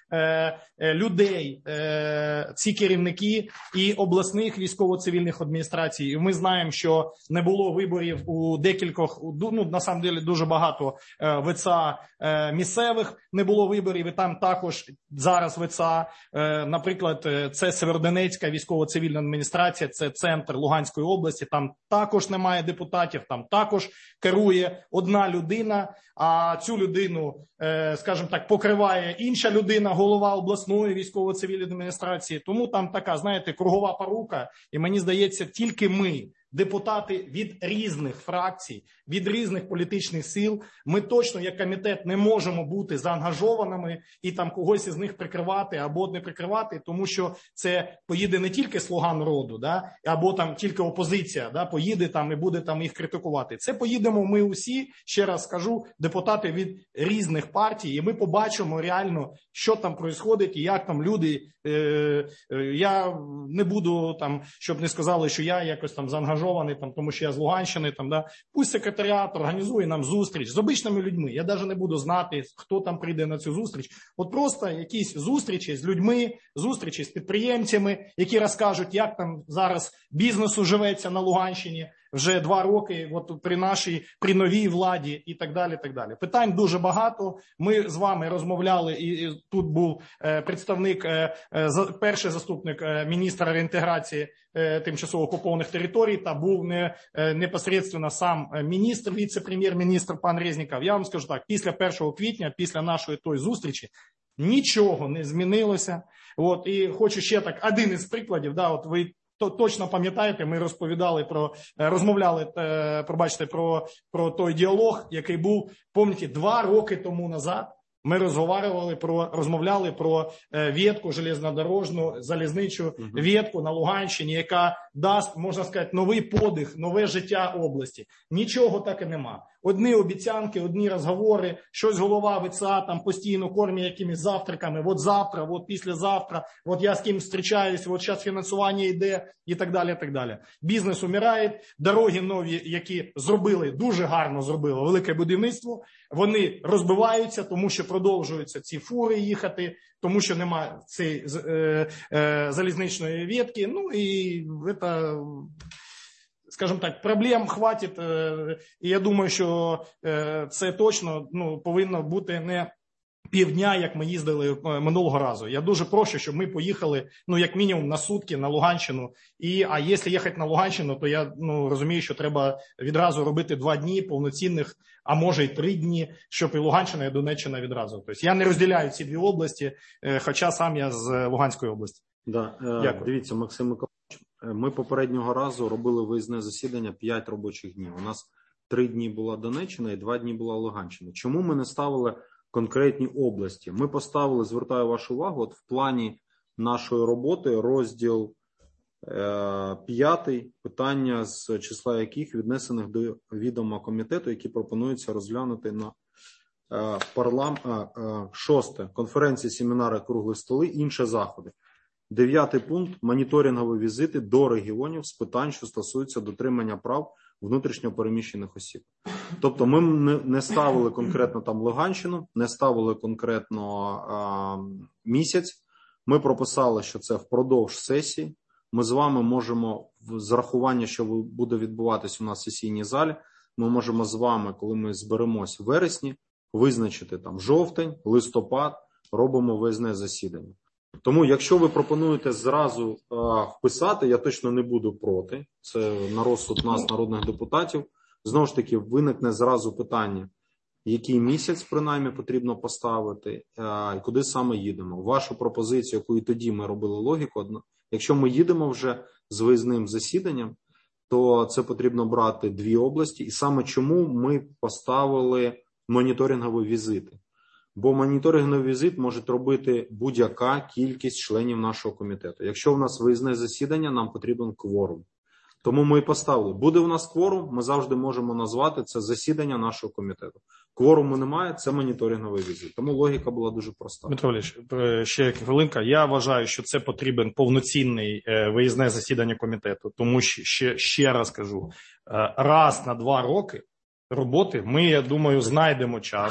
е, е, людей е, ці керівники і обласних військово-цивільних адміністрацій. І ми знаємо, що не було виборів у декількох, ну, на самом деле, дуже багато е, ВЦА е, місцевих не було виборів, і там також зараз ВЦА, е, наприклад, це Северодонецька військово-цивільна адміністрація, це центр Луганської області, там також немає депутатів, там також керує одна людина, а цю людину, скажімо так, покриває інша людина, голова обласної військово-цивільної адміністрації. Тому там така, знаєте, кругова порука, і мені здається, тільки ми, депутати від різних фракцій, від різних політичних сил, ми точно, як комітет, не можемо бути заангажованими і там когось із них прикривати або не прикривати, тому що це поїде не тільки слуга народу, да, або там тільки опозиція, да, поїде там і буде там їх критикувати. Це поїдемо ми усі, ще раз скажу, депутати від різних партій, і ми побачимо реально, що там відбувається і як там люди. Е, е, я не буду там, щоб не сказали, що я якось там заангажований, там, тому що я з Луганщини, там, да. Пусть секретаріат організує нам зустріч з обичними людьми. Я навіть не буду знати, хто там прийде на цю зустріч. От просто якісь зустрічі з людьми, зустрічі з підприємцями, які розкажуть, як там зараз бізнесу живеться на Луганщині вже два роки, от при нашій, при новій владі і так далі, так далі. Питань дуже багато. Ми з вами розмовляли, і, і тут був е, представник, е, е, за, перший заступник е, міністра реінтеграції е, тимчасово окупованих територій, та був не, е, непосередньо сам міністр, віце-прем'єр-міністр пан Резніков. Я вам скажу так, після першого квітня, після нашої тої зустрічі, нічого не змінилося. От, і хочу ще так, один із прикладів, да, от ви то точно пам'ятаєте, ми розповідали про, розмовляли, пробачте, про, про той діалог, який був, пам'ятаєте, два роки тому назад. Ми розмовляли про, розмовляли про ветку железнодорожну, залізничу ветку на Луганщині, яка дасть, можна сказати, новий подих, нове життя області. Нічого так і нема. Одні обіцянки, одні розговори, щось голова ВЦА там постійно кормить якимись завтраками, от завтра, от післязавтра, от я з ким зустрічаюсь, от зараз фінансування йде і так далі, так далі. Бізнес умирає, дороги нові, які зробили, дуже гарно зробили, велике будівництво, вони розбиваються, тому що продовжуються ці фури їхати, тому що немає цієї е, е, залізничної ветки, ну і це... Скажімо так, проблем хватить, і я думаю, що це точно, ну, повинно бути не півдня, як ми їздили минулого разу. Я дуже прошу, щоб ми поїхали, ну, як мінімум, на сутки на Луганщину. І, а якщо їхати на Луганщину, то я, ну, розумію, що треба відразу робити два дні повноцінних, а може й три дні, щоб і Луганщина, і Донеччина відразу. Тобто я не розділяю ці дві області, хоча сам я з Луганської області. Да. Дякую. Дивіться, Максим Миколаївич. Ми попереднього разу робили виїзне засідання п'ять робочих днів. У нас три дні була Донеччина і два дні була Луганщина. Чому ми не ставили конкретні області? Ми поставили, звертаю вашу увагу, от в плані нашої роботи розділ е, п'ятий, питання з числа яких віднесених до відома комітету, які пропонуються розглянути на е, парлам... е, е, шосте, конференції, семінари, круглі столи, інші заходи. Дев'ятий пункт – моніторингові візити до регіонів з питань, що стосуються дотримання прав внутрішньо переміщених осіб. Тобто ми не ставили конкретно там Луганщину, не ставили конкретно а, місяць. Ми прописали, що це впродовж сесії. Ми з вами можемо, з рахування, що буде відбуватись у нас в сесійній залі, ми можемо з вами, коли ми зберемось в вересні, визначити там жовтень, листопад, робимо виїзне засідання. Тому, якщо ви пропонуєте зразу а, вписати, я точно не буду проти, це на розсуд нас, народних депутатів, знову ж таки, виникне зразу питання, який місяць, принаймні, потрібно поставити, а, і куди саме їдемо. Вашу пропозицію, яку і тоді ми робили логіку, якщо ми їдемо вже з виїзним засіданням, то це потрібно брати дві області, і саме чому ми поставили моніторингові візити. Бо моніторинговий візит може робити будь-яка кількість членів нашого комітету. Якщо в нас виїзне засідання, нам потрібен кворум. Тому ми і поставили. Буде у нас кворум, ми завжди можемо назвати це засідання нашого комітету. Кворуму немає, це моніторинговий візит. Тому логіка була дуже проста. Дмитро Валерійович, ще хвилинка. Я вважаю, що це потрібен повноцінний виїзне засідання комітету. Тому що, ще, ще раз кажу, раз на два роки роботи ми, я думаю, знайдемо час.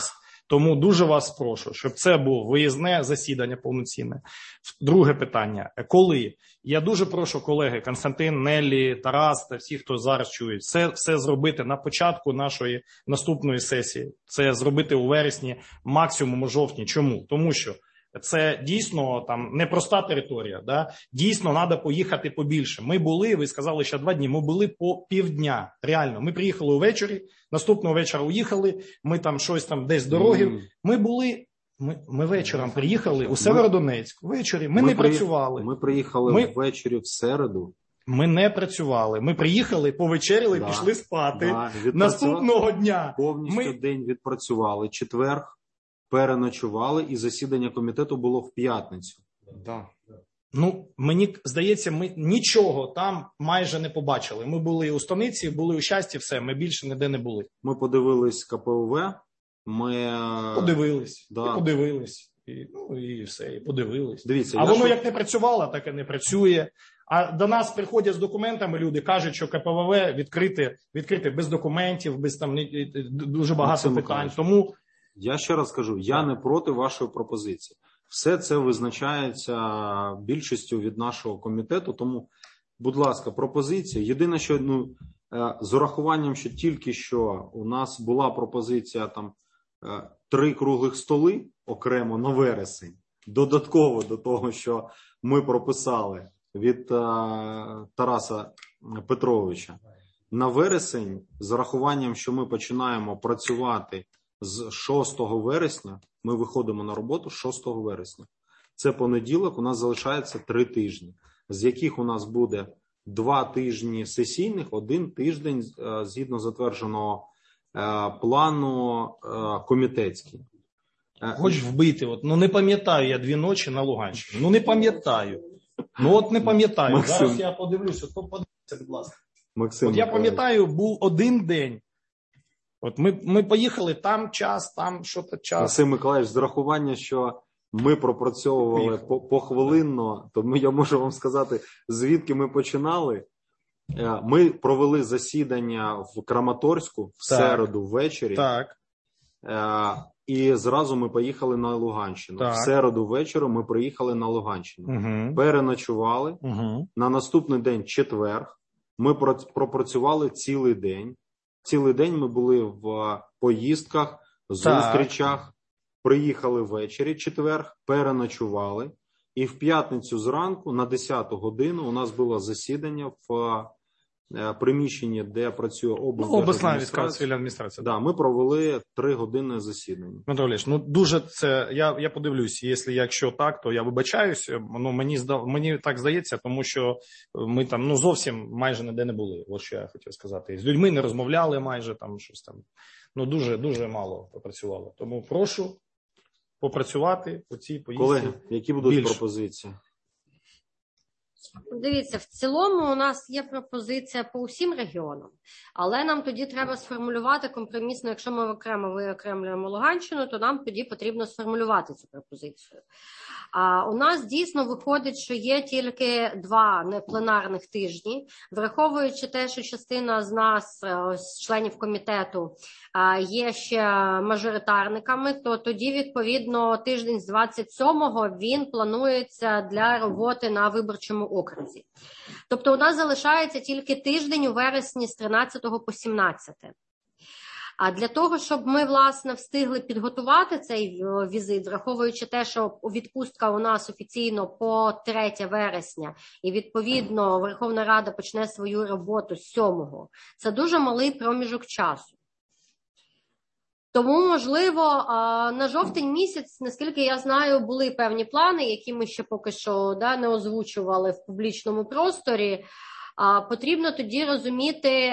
Тому дуже вас прошу, щоб це було виїзне засідання повноцінне. Друге питання. Коли? Я дуже прошу, колеги, Константин, Неллі, Тарас та всі, хто зараз чує, все, все зробити на початку нашої наступної сесії. Це зробити у вересні, максимум у жовтні. Чому? Тому що це дійсно там непроста територія. Да? Дійсно, треба поїхати побільше. Ми були, ви сказали, ще два дні, ми були по півдня. Реально, ми приїхали увечері, наступного вечора уїхали, ми там щось там десь з дороги. Mm. Ми були, ми, ми вечором приїхали у Северодонецьк. Ввечері ми, ми не при... працювали. Ми приїхали ми... ввечері в середу. Ми не працювали. Ми приїхали, повечеряли, да, пішли спати. Да, наступного дня. Повністю ми... день відпрацювали. Четверг. Переночували, і засідання комітету було в п'ятницю. Да. Ну, мені здається, ми нічого там майже не побачили. Ми були у Станиці, були у Щасті, все, ми більше ніде не були. Ми подивились ка пе у ве, ми... Подивились, да. і подивились, і, ну, і все, і подивились. Дивіться, а воно що... як не працювало, так і не працює. А до нас приходять з документами люди, кажуть, що ка пе ве ве відкрите, відкрите без документів, без там дуже багато питань. Кажуть. Тому... Я ще раз кажу, я не проти вашої пропозиції. Все це визначається більшістю від нашого комітету, тому, будь ласка, пропозиція. Єдине, що ну, з урахуванням, що тільки що у нас була пропозиція там три круглих столи окремо на вересень, додатково до того, що ми прописали від Тараса Петровича. На вересень, з урахуванням, що ми починаємо працювати з шостого вересня, ми виходимо на роботу з шостого вересня. Це понеділок, у нас залишається три тижні, з яких у нас буде два тижні сесійних, один тиждень згідно затвердженого плану комітетський. Хоч вбити, от, ну не пам'ятаю я дві ночі на Луганщині, ну не пам'ятаю. Ну от не пам'ятаю, Максим. Зараз я подивлюся, то подивіться, будь ласка. Максим, от я пам'ятаю, був один день. От ми, ми поїхали, там час, там що-то час. Максим Миколаївич, з урахування, що ми пропрацьовували по, похвилинно, то ми, я можу вам сказати, звідки ми починали. Ми провели засідання в Краматорську в так. середу ввечері. Так. І зразу ми поїхали на Луганщину. Так. В середу ввечері ми приїхали на Луганщину. Угу. Переночували. Угу. На наступний день, четвер, ми пропрацювали цілий день. Цілий день ми були в поїздках, зустрічах, так. Приїхали ввечері, четвер, переночували. І в п'ятницю зранку на десяту годину у нас було засідання в приміщенні, де працює обласна військова адміністрація. Да, ми провели три години засідання. Дмитро Олегович, ну дуже це, я, я подивлюсь, якщо, якщо так, то я вибачаюсь, ну мені, здав, мені так здається, тому що ми там, ну зовсім майже ніде не були, ось що я хотів сказати. З людьми не розмовляли майже, там щось там, ну дуже, дуже мало попрацювало. Тому прошу попрацювати по цій поїздці. Колеги, які будуть більше пропозиції? Дивіться, в цілому у нас є пропозиція по усім регіонам, але нам тоді треба сформулювати компромісно, якщо ми окремо виокремлюємо Луганщину, то нам тоді потрібно сформулювати цю пропозицію. А у нас дійсно виходить, що є тільки два непленарних тижні, враховуючи те, що частина з нас, з членів комітету, є ще мажоритарниками, то тоді, відповідно, тиждень з двадцять сьомого він планується для роботи на виборчому окрузі. Тобто у нас залишається тільки тиждень у вересні з тринадцятого по сімнадцяте. А для того, щоб ми, власне, встигли підготувати цей візит, враховуючи те, що відпустка у нас офіційно по третє вересня, і, відповідно, Верховна Рада почне свою роботу з сьомого, це дуже малий проміжок часу. Тому, можливо, на жовтень місяць, наскільки я знаю, були певні плани, які ми ще поки що да, не озвучували в публічному просторі. Потрібно тоді розуміти,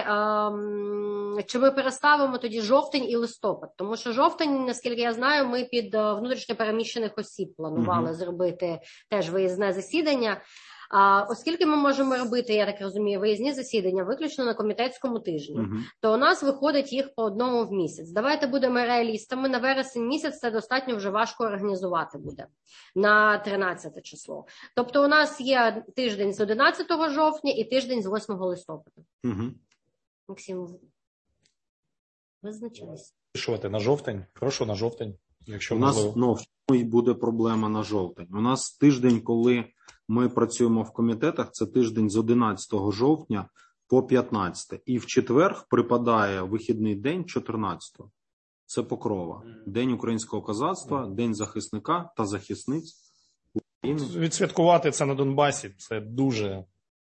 чи ми переставимо тоді жовтень і листопад. Тому що жовтень, наскільки я знаю, ми під внутрішньопереміщених осіб планували mm-hmm. зробити теж виїзне засідання. А, оскільки ми можемо робити, я так розумію, виїзні засідання виключно на комітетському тижні, uh-huh. то у нас виходить їх по одному в місяць. Давайте будемо реалістами, на вересень місяць це достатньо вже важко організувати буде на тринадцяте число. Тобто у нас є тиждень з одинадцятого жовтня і тиждень з восьмого листопада. Uh-huh. Максим, визначились. Що ти на жовтень? Прошу на жовтень. якщо у нас можливо. ну, в чому й буде проблема на жовтень. У нас тиждень, коли ми працюємо в комітетах, це тиждень з одинадцятого жовтня по п'ятнадцяте. І в четвер припадає вихідний день чотирнадцятого. Це Покрова. День українського козацтва, День захисника та захисниць України. Відсвяткувати це на Донбасі – це дуже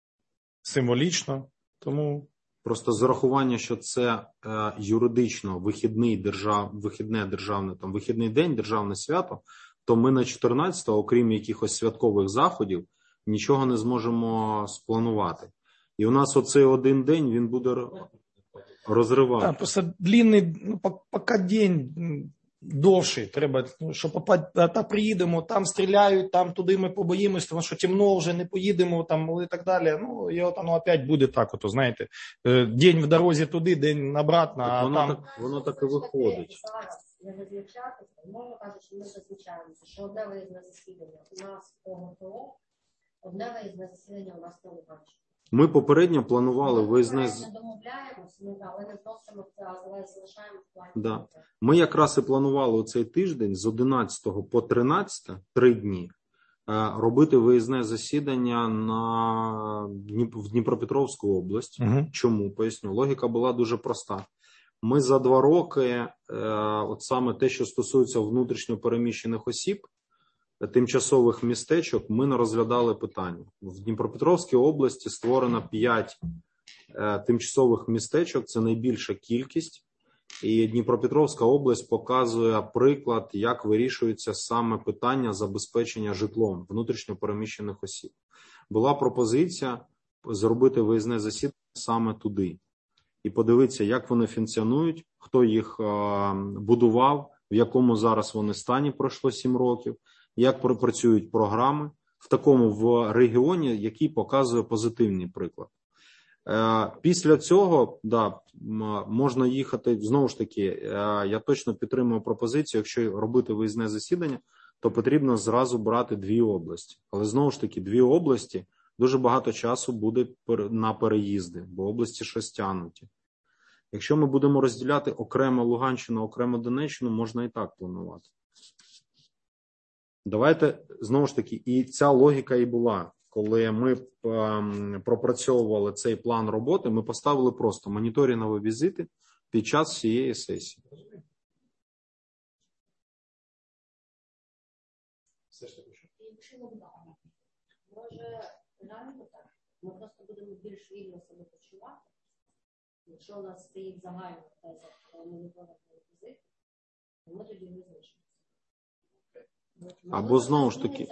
символічно, тому... Просто з урахування, що це е, юридично вихідний держав, вихідне державне, там, вихідний день, державне свято, то ми на чотирнадцятого, окрім якихось святкових заходів, нічого не зможемо спланувати. І у нас оцей один день, він буде розривати. Так, просто длинний, ну, поки день довший, треба, що попад... так приїдемо, там стріляють, там туди ми побоїмось, тому що темно вже, не поїдемо, там, і так далі. Ну, і от воно опять буде так, от, знаєте, день в дорозі туди, день обратно, а воно там... Так, воно так і виходить. Не визначатися, мовно кажучи, ми визначаємося, що одне виїзне засідання у нас по ГПО, одне виїзне засідання у нас на Луганщині. Ми попередньо планували виїзне... Ми не домовляємося, ми, але не вносимо це, але залишаємо в плані. Да. Ми якраз і планували цей тиждень з одинадцятого по тринадцяте, три дні, робити виїзне засідання на... в Дніпропетровську область. Угу. Чому? Поясню. Логіка була дуже проста. Ми за два роки, от саме те, що стосується внутрішньо переміщених осіб, тимчасових містечок, ми не розглядали питання. В Дніпропетровській області створено п'ять тимчасових містечок, це найбільша кількість. І Дніпропетровська область показує приклад, як вирішується саме питання забезпечення житлом внутрішньо переміщених осіб. Була пропозиція зробити виїзне засідання саме туди. І подивитися, як вони функціонують, хто їх будував, в якому зараз вони стані пройшло сім років, як працюють програми в такому в регіоні, який показує позитивний приклад. Після цього, да, можна їхати, знову ж таки, я точно підтримую пропозицію, якщо робити виїзне засідання, то потрібно зразу брати дві області. Але знову ж таки, дві області, дуже багато часу буде на переїзди, бо області щось тягнуті. Якщо ми будемо розділяти окремо Луганщину, окремо Донеччину, можна і так планувати. Давайте, знову ж таки, і ця логіка і була. Коли ми ем, пропрацьовували цей план роботи, ми поставили просто моніторингові візити під час всієї сесії. Якщо не вдало, може, реально так, ми просто будемо більш вільно себе почувати. Якщо у нас стоїть загальна теза про моніторингові візити, то ми тоді визначимося. Або знову ж таки...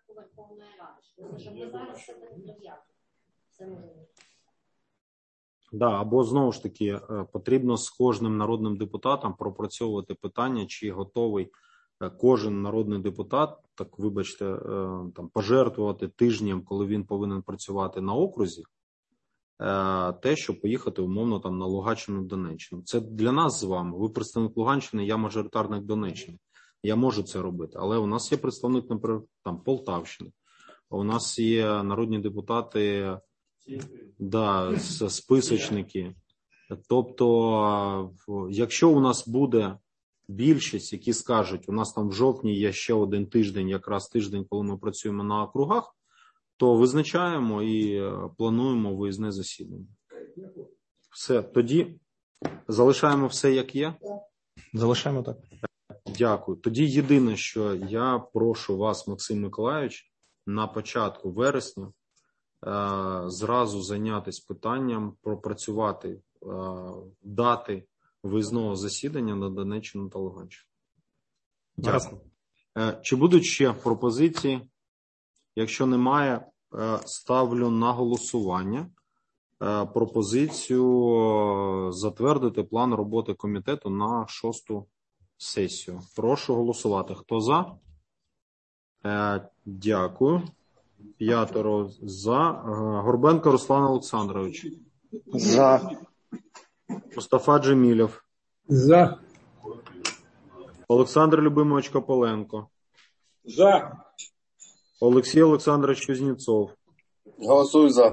Да, або знову ж таки потрібно з кожним народним депутатом пропрацьовувати питання, чи готовий кожен народний депутат, так вибачте, там пожертвувати тижнем, коли він повинен працювати на окрузі, те, щоб поїхати умовно там на Луганщину, Донеччину. Це для нас з вами. Ви представник Луганщини, я мажоритарник Донеччини. Я можу це робити, але у нас є представник, наприклад, там Полтавщини. У нас є народні депутати, да, списочники. Тобто, якщо у нас буде більшість, які скажуть, у нас там в жовтні є ще один тиждень, якраз тиждень, коли ми працюємо на округах, то визначаємо і плануємо виїзне засідання. Все, тоді залишаємо все, як є? Залишаємо так. Дякую. Тоді єдине, що я прошу вас, Максим Миколайович, на початку вересня е, зразу зайнятися питанням пропрацювати е, дати виїзного засідання на Донеччину та Луганщину. Дякую. Е, чи будуть ще пропозиції? Якщо немає, е, ставлю на голосування е, пропозицію затвердити план роботи комітету на шосту сесію. Прошу голосувати. Хто за? Е, дякую. П'ятеро за. Е, Горбенко Руслан Олександрович. За. Мустафа Джемілєв. За. Олександр Любимович Кополенко. За. Олексій Олександрович Кузнєцов. Голосую за.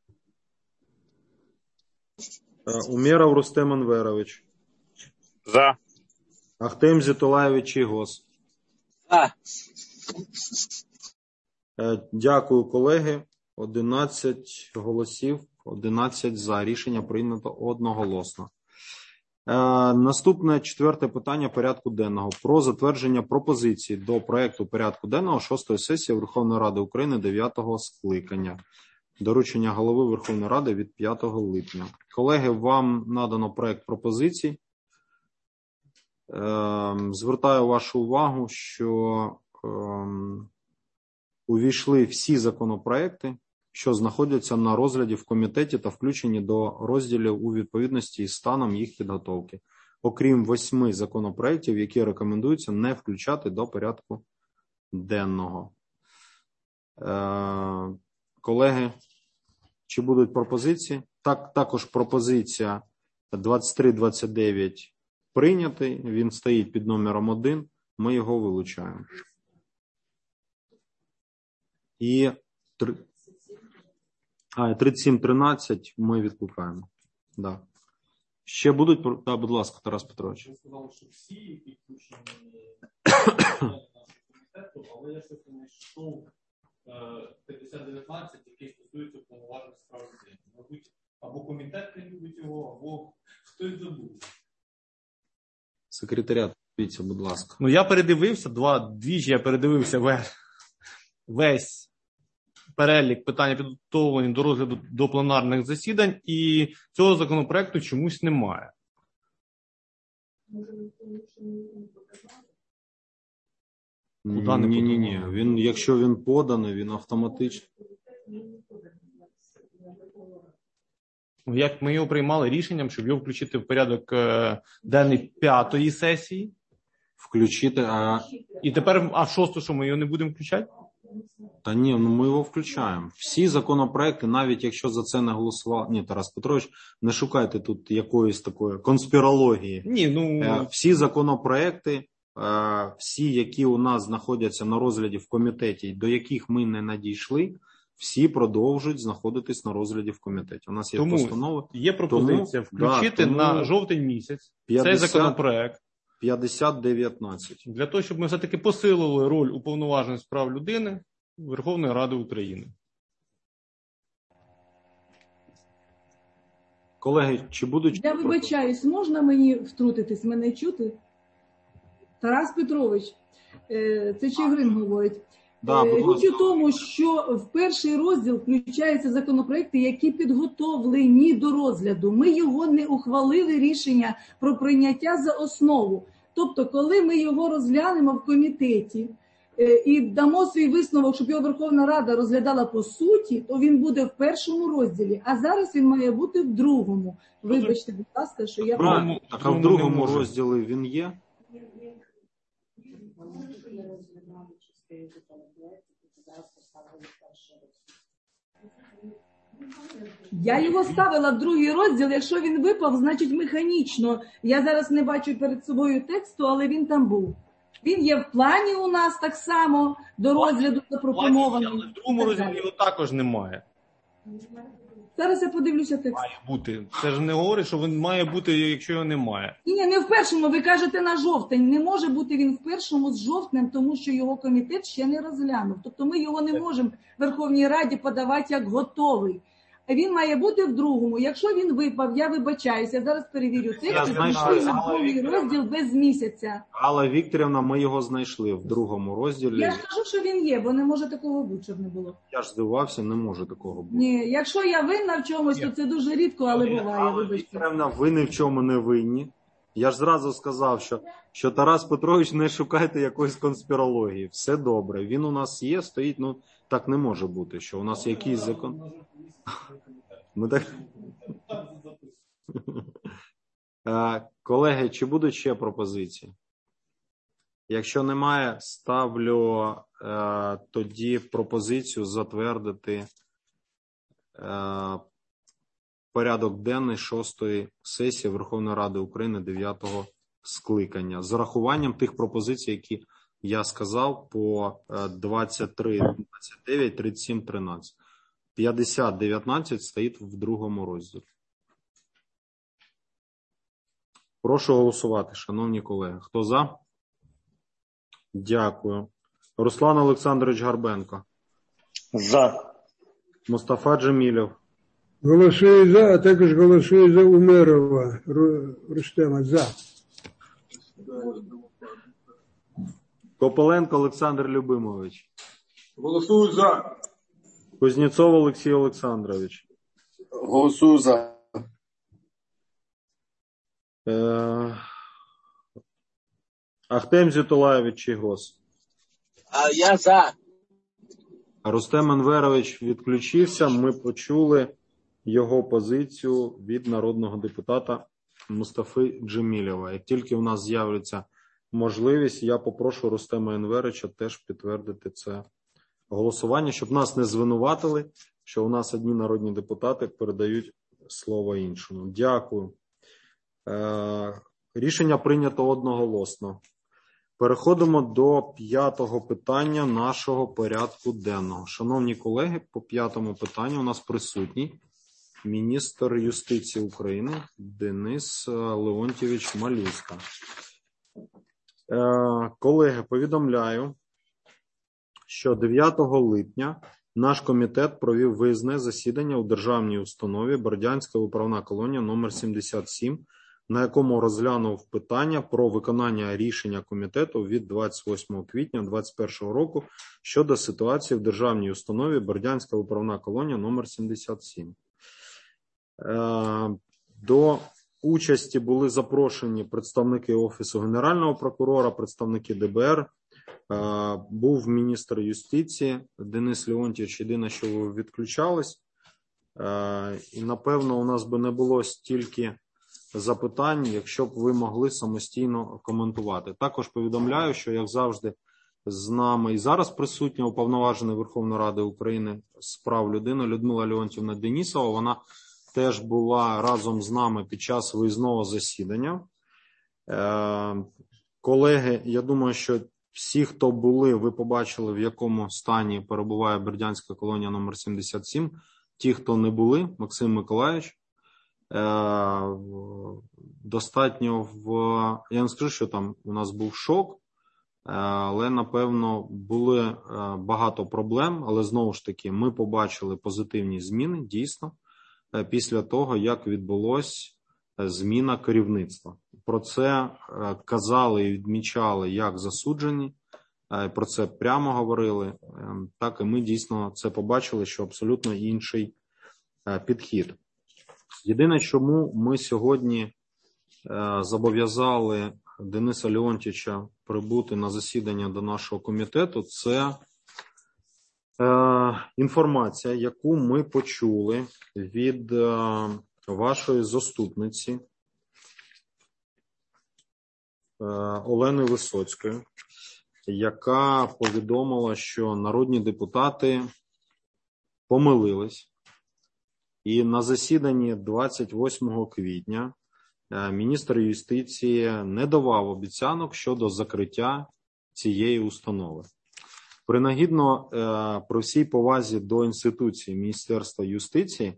Е, Умєров Рустем Анверович. За. Ахтем Зітулаєвич Чийгоз. А. Дякую, колеги. одинадцять голосів, одинадцять за. Рішення прийнято одноголосно. Наступне четверте питання порядку денного. Про затвердження пропозицій до проекту порядку денного шостої сесії Верховної Ради України дев'ятого скликання. Доручення голови Верховної Ради від п'ятого липня. Колеги, вам надано проект пропозицій. Звертаю вашу увагу, що увійшли всі законопроекти, що знаходяться на розгляді в комітеті та включені до розділів у відповідності із станом їх підготовки, окрім восьми законопроєктів, які рекомендується не включати до порядку денного. Е, колеги, чи будуть пропозиції? Так, також пропозиція двадцять три двадцять дев'ять прийнятий, він стоїть під номером один, ми його вилучаємо. І а, тридцять сім тринадцять ми відкликаємо. Да. Ще будуть? Так, да, будь ласка, Тарас Петрович. Я сказав, що всі, які включені комітету, але я щось не знайшов п'ятдесят дев'ятнадцять, який стосується повноважень справ людини. Мабуть, або комітет не любить його, або хтось забув. Секретаріат, дивіться, будь ласка. Ну, я передивився, два, двічі я передивився весь, весь перелік питань, підготовлені до розгляду до пленарних засідань, і цього законопроекту чомусь немає. Куда ні, ні, ні. Він, якщо він поданий, він автоматично. Як ми його приймали рішенням, щоб його включити в порядок денний п'ятої сесії. Включити, а... І тепер, а в шосту, що ми його не будемо включати? Та ні, ну ми його включаємо. Всі законопроекти, навіть якщо за це не голосував, ні, Тарас Петрович, не шукайте тут якоїсь такої конспірології. Ні, ну... Всі законопроекти, всі, які у нас знаходяться на розгляді в комітеті, до яких ми не надійшли, всі продовжують знаходитись на розгляді в комітеті. У нас є тому постанови. Є пропозиція тому, включити да, тому на жовтень місяць п'ятдесят, цей законопроект. п'ятдесят дев'ятнадцять. Для того, щоб ми все-таки посилили роль уповноважених з прав людини Верховної Ради України. Колеги, чи будуть... Я вибачаюсь, можна мені втрутитись, мене чути? Тарас Петрович, це Чигирин говорить. Да, річ у тому, що в перший розділ включаються законопроекти, які підготовлені до розгляду. Ми його не ухвалили рішення про прийняття за основу. Тобто, коли ми його розглянемо в комітеті і дамо свій висновок, щоб його Верховна Рада розглядала по суті, то він буде в першому розділі, а зараз він має бути в другому. Вибачте, будь ласка, що я... Правильно, так а в другому розділі він є? Я його ставила в другий розділ, якщо він випав, значить механічно. Я зараз не бачу перед собою тексту, але він там був. Він є в плані у нас так само, до розгляду запропонований. Але в другому розділі його також немає. Зараз я подивлюся текст. Має бути. Це ж не говорить, що він має бути, якщо його немає. Ні, ні, не в першому, ви кажете на жовтень. Не може бути він в першому з жовтнем, тому що його комітет ще не розглянув. Тобто ми його не можемо Верховній Раді подавати як готовий. Він має бути в другому. Якщо він випав, я вибачаюся, я зараз перевірю текст, знайшли на другий розділ без місяця. Алла Вікторівна, ми його знайшли в другому розділі. Я ж кажу, що він є, бо не може такого бути, щоб не було. Я ж здивувався, не може такого бути. Ні, якщо я винна в чомусь, то це дуже рідко, але буває. Алла Вікторівна, ви ні в чому не винні. Я ж зразу сказав, що, що Тарас Петрович, не шукайте якоїсь конспірології. Все добре, він у нас є, стоїть, ну так не може бути, що у нас якийсь закон... Ми так... Колеги, чи будуть ще пропозиції? Якщо немає, ставлю е, тоді пропозицію затвердити е, порядок денний шостої сесії Верховної Ради України дев'ятого скликання з урахуванням тих пропозицій, які я сказав по двадцять три двадцять дев'ять, тридцять сім тринадцять. п'ятдесят дев'ятнадцять стоїть в другому розділі. Прошу голосувати, шановні колеги. Хто за? Дякую. Руслан Олександрович Гарбенко. За. Мустафа Джемілєв. Голосую за, а також голосую за Умерова Рустема. За. Копиленко Олександр Любимович. Голосую за. Кузнєцов Олексій Олександрович. Голосую за. Е... Ахтем Зютулаєвич Чийгоз. А я за. Рустем Енверович відключився. Ми почули його позицію від народного депутата Мустафи Джемілєва. Як тільки у нас з'явиться можливість, я попрошу Рустема Енверовича теж підтвердити це голосування, щоб нас не звинуватили, що у нас одні народні депутати передають слово іншому. Дякую. Е, рішення прийнято одноголосно. Переходимо до п'ятого питання нашого порядку денного. Шановні колеги, по п'ятому питанню у нас присутній міністр юстиції України Денис Леонтійович Малюська. Е, колеги, повідомляю, що дев'ятого липня наш комітет провів виїзне засідання у державній установі Бердянська виправна колонія номер сімдесят сім, на якому розглянув питання про виконання рішення комітету від двадцять восьмого квітня двадцять першого року щодо ситуації в державній установі Бердянська виправна колонія номер сімдесят сім. До участі були запрошені представники Офісу Генерального прокурора, представники Д Б Р, був міністр юстиції Денис Леонтійович. Єдине, що ви відключались, і напевно у нас би не було стільки запитань, якщо б ви могли самостійно коментувати. Також повідомляю, що, як завжди, з нами і зараз присутня уповноважена Верховної Ради України з прав людини Людмила Леонтіївна Денісова. Вона теж була разом з нами під час виїзного засідання. Е, колеги, я думаю, що всі, хто були, ви побачили, в якому стані перебуває Бердянська колонія номер сімдесят сім. Ті, хто не були, Максим Миколайович, Е, достатньо в, я не скажу, що там у нас був шок, е, але, напевно, були е, багато проблем, але, знову ж таки, ми побачили позитивні зміни, дійсно, е, після того, як відбулася зміна керівництва. Про це е, казали і відмічали як засуджені, е, про це прямо говорили, е, так і ми дійсно це побачили, що абсолютно інший е, підхід. Єдине, чому ми сьогодні е, зобов'язали Дениса Леонтійовича прибути на засідання до нашого комітету, це е, інформація, яку ми почули від е, вашої заступниці е, Олени Висоцької, яка повідомила, що народні депутати помилились. І на засіданні двадцять восьмого квітня міністр юстиції не давав обіцянок щодо закриття цієї установи. Принагідно, при всій повазі до інституції Міністерства юстиції,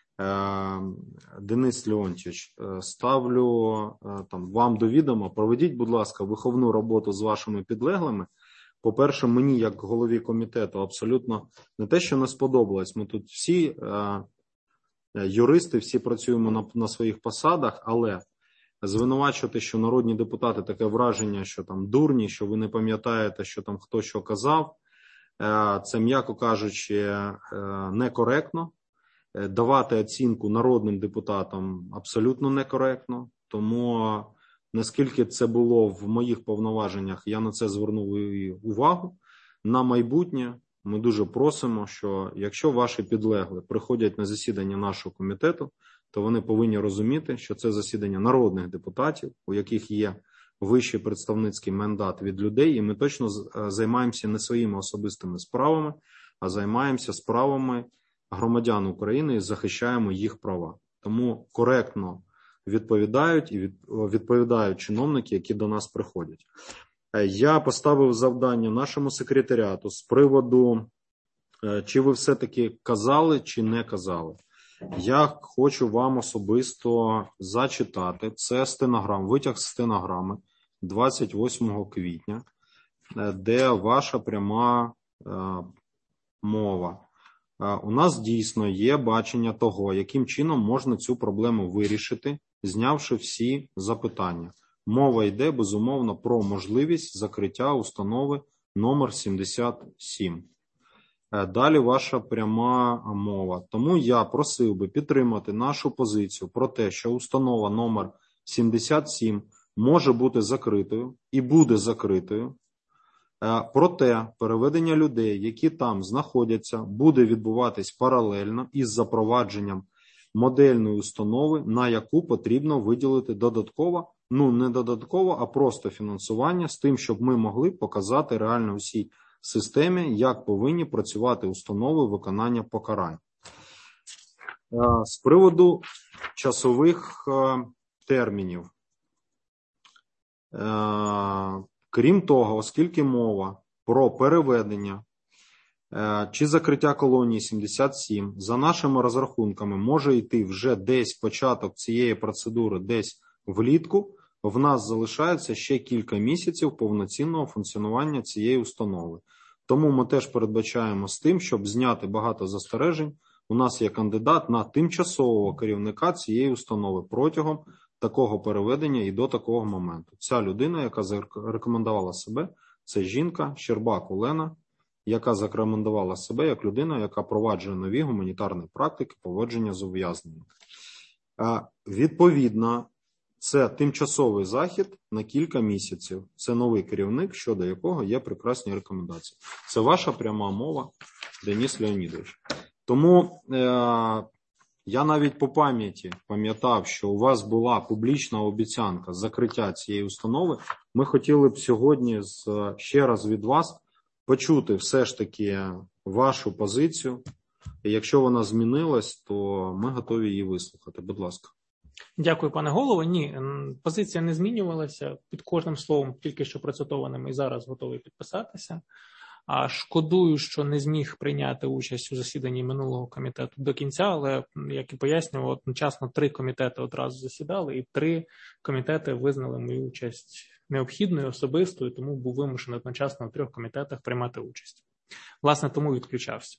Денис Леонтійович, ставлю там, вам до відома, проведіть, будь ласка, виховну роботу з вашими підлеглими. По-перше, мені, як голові комітету, абсолютно не те, що не сподобалось. Ми тут всі юристи, всі працюємо на, на своїх посадах, але звинувачувати, що народні депутати, таке враження, що там дурні, що ви не пам'ятаєте, що там хто що казав, це, м'яко кажучи, некоректно. Давати оцінку народним депутатам абсолютно некоректно, тому наскільки це було в моїх повноваженнях, я на це звернув увагу. На майбутнє ми дуже просимо, що якщо ваші підлеглі приходять на засідання нашого комітету, то вони повинні розуміти, що це засідання народних депутатів, у яких є вищий представницький мандат від людей, і ми точно займаємося не своїми особистими справами, а займаємося справами громадян України і захищаємо їх права. Тому коректно відповідають і відповідають чиновники, які до нас приходять. Я поставив завдання нашому секретаріату з приводу, чи ви все-таки казали, чи не казали. Я хочу вам особисто зачитати, це стенограм, витяг з стенограми двадцять восьмого квітня, де ваша пряма мова. У нас дійсно є бачення того, яким чином можна цю проблему вирішити, знявши всі запитання. Мова йде, безумовно, про можливість закриття установи номер сімдесят сім. Далі ваша пряма мова. Тому я просив би підтримати нашу позицію про те, що установа номер сімдесят сім може бути закритою і буде закритою. Проте переведення людей, які там знаходяться, буде відбуватись паралельно із запровадженням модельної установи, на яку потрібно виділити додатково, ну не додатково, а просто фінансування з тим, щоб ми могли показати реально всій системі, як повинні працювати установи виконання покарань. З приводу часових термінів. Крім того, оскільки мова про переведення чи закриття колонії сімдесят сім, за нашими розрахунками, може йти вже десь початок цієї процедури, десь влітку, в нас залишається ще кілька місяців повноцінного функціонування цієї установи. Тому ми теж передбачаємо з тим, щоб зняти багато застережень, у нас є кандидат на тимчасового керівника цієї установи протягом такого переведення і до такого моменту. Ця людина, яка зарекомендувала себе, це жінка Щербак Олена, яка зарекомендувала себе як людина, яка проваджує нові гуманітарні практики поводження з ув'язненими. Відповідно, це тимчасовий захід на кілька місяців. Це новий керівник, щодо якого є прекрасні рекомендації. Це ваша пряма мова, Денис Леонідович. Тому е, я навіть по пам'яті пам'ятав, що у вас була публічна обіцянка закриття цієї установи. Ми хотіли б сьогодні з, ще раз від вас почути все ж таки вашу позицію. І якщо вона змінилась, то ми готові її вислухати. Будь ласка. Дякую, пане голово. Ні, позиція не змінювалася. Під кожним словом, тільки що процитованим, і зараз готовий підписатися. А шкодую, що не зміг прийняти участь у засіданні минулого комітету до кінця, але, як і пояснював, одночасно три комітети одразу засідали, і три комітети визнали мою участь необхідною, особистою, тому був вимушений одночасно в трьох комітетах приймати участь. Власне, тому відключався.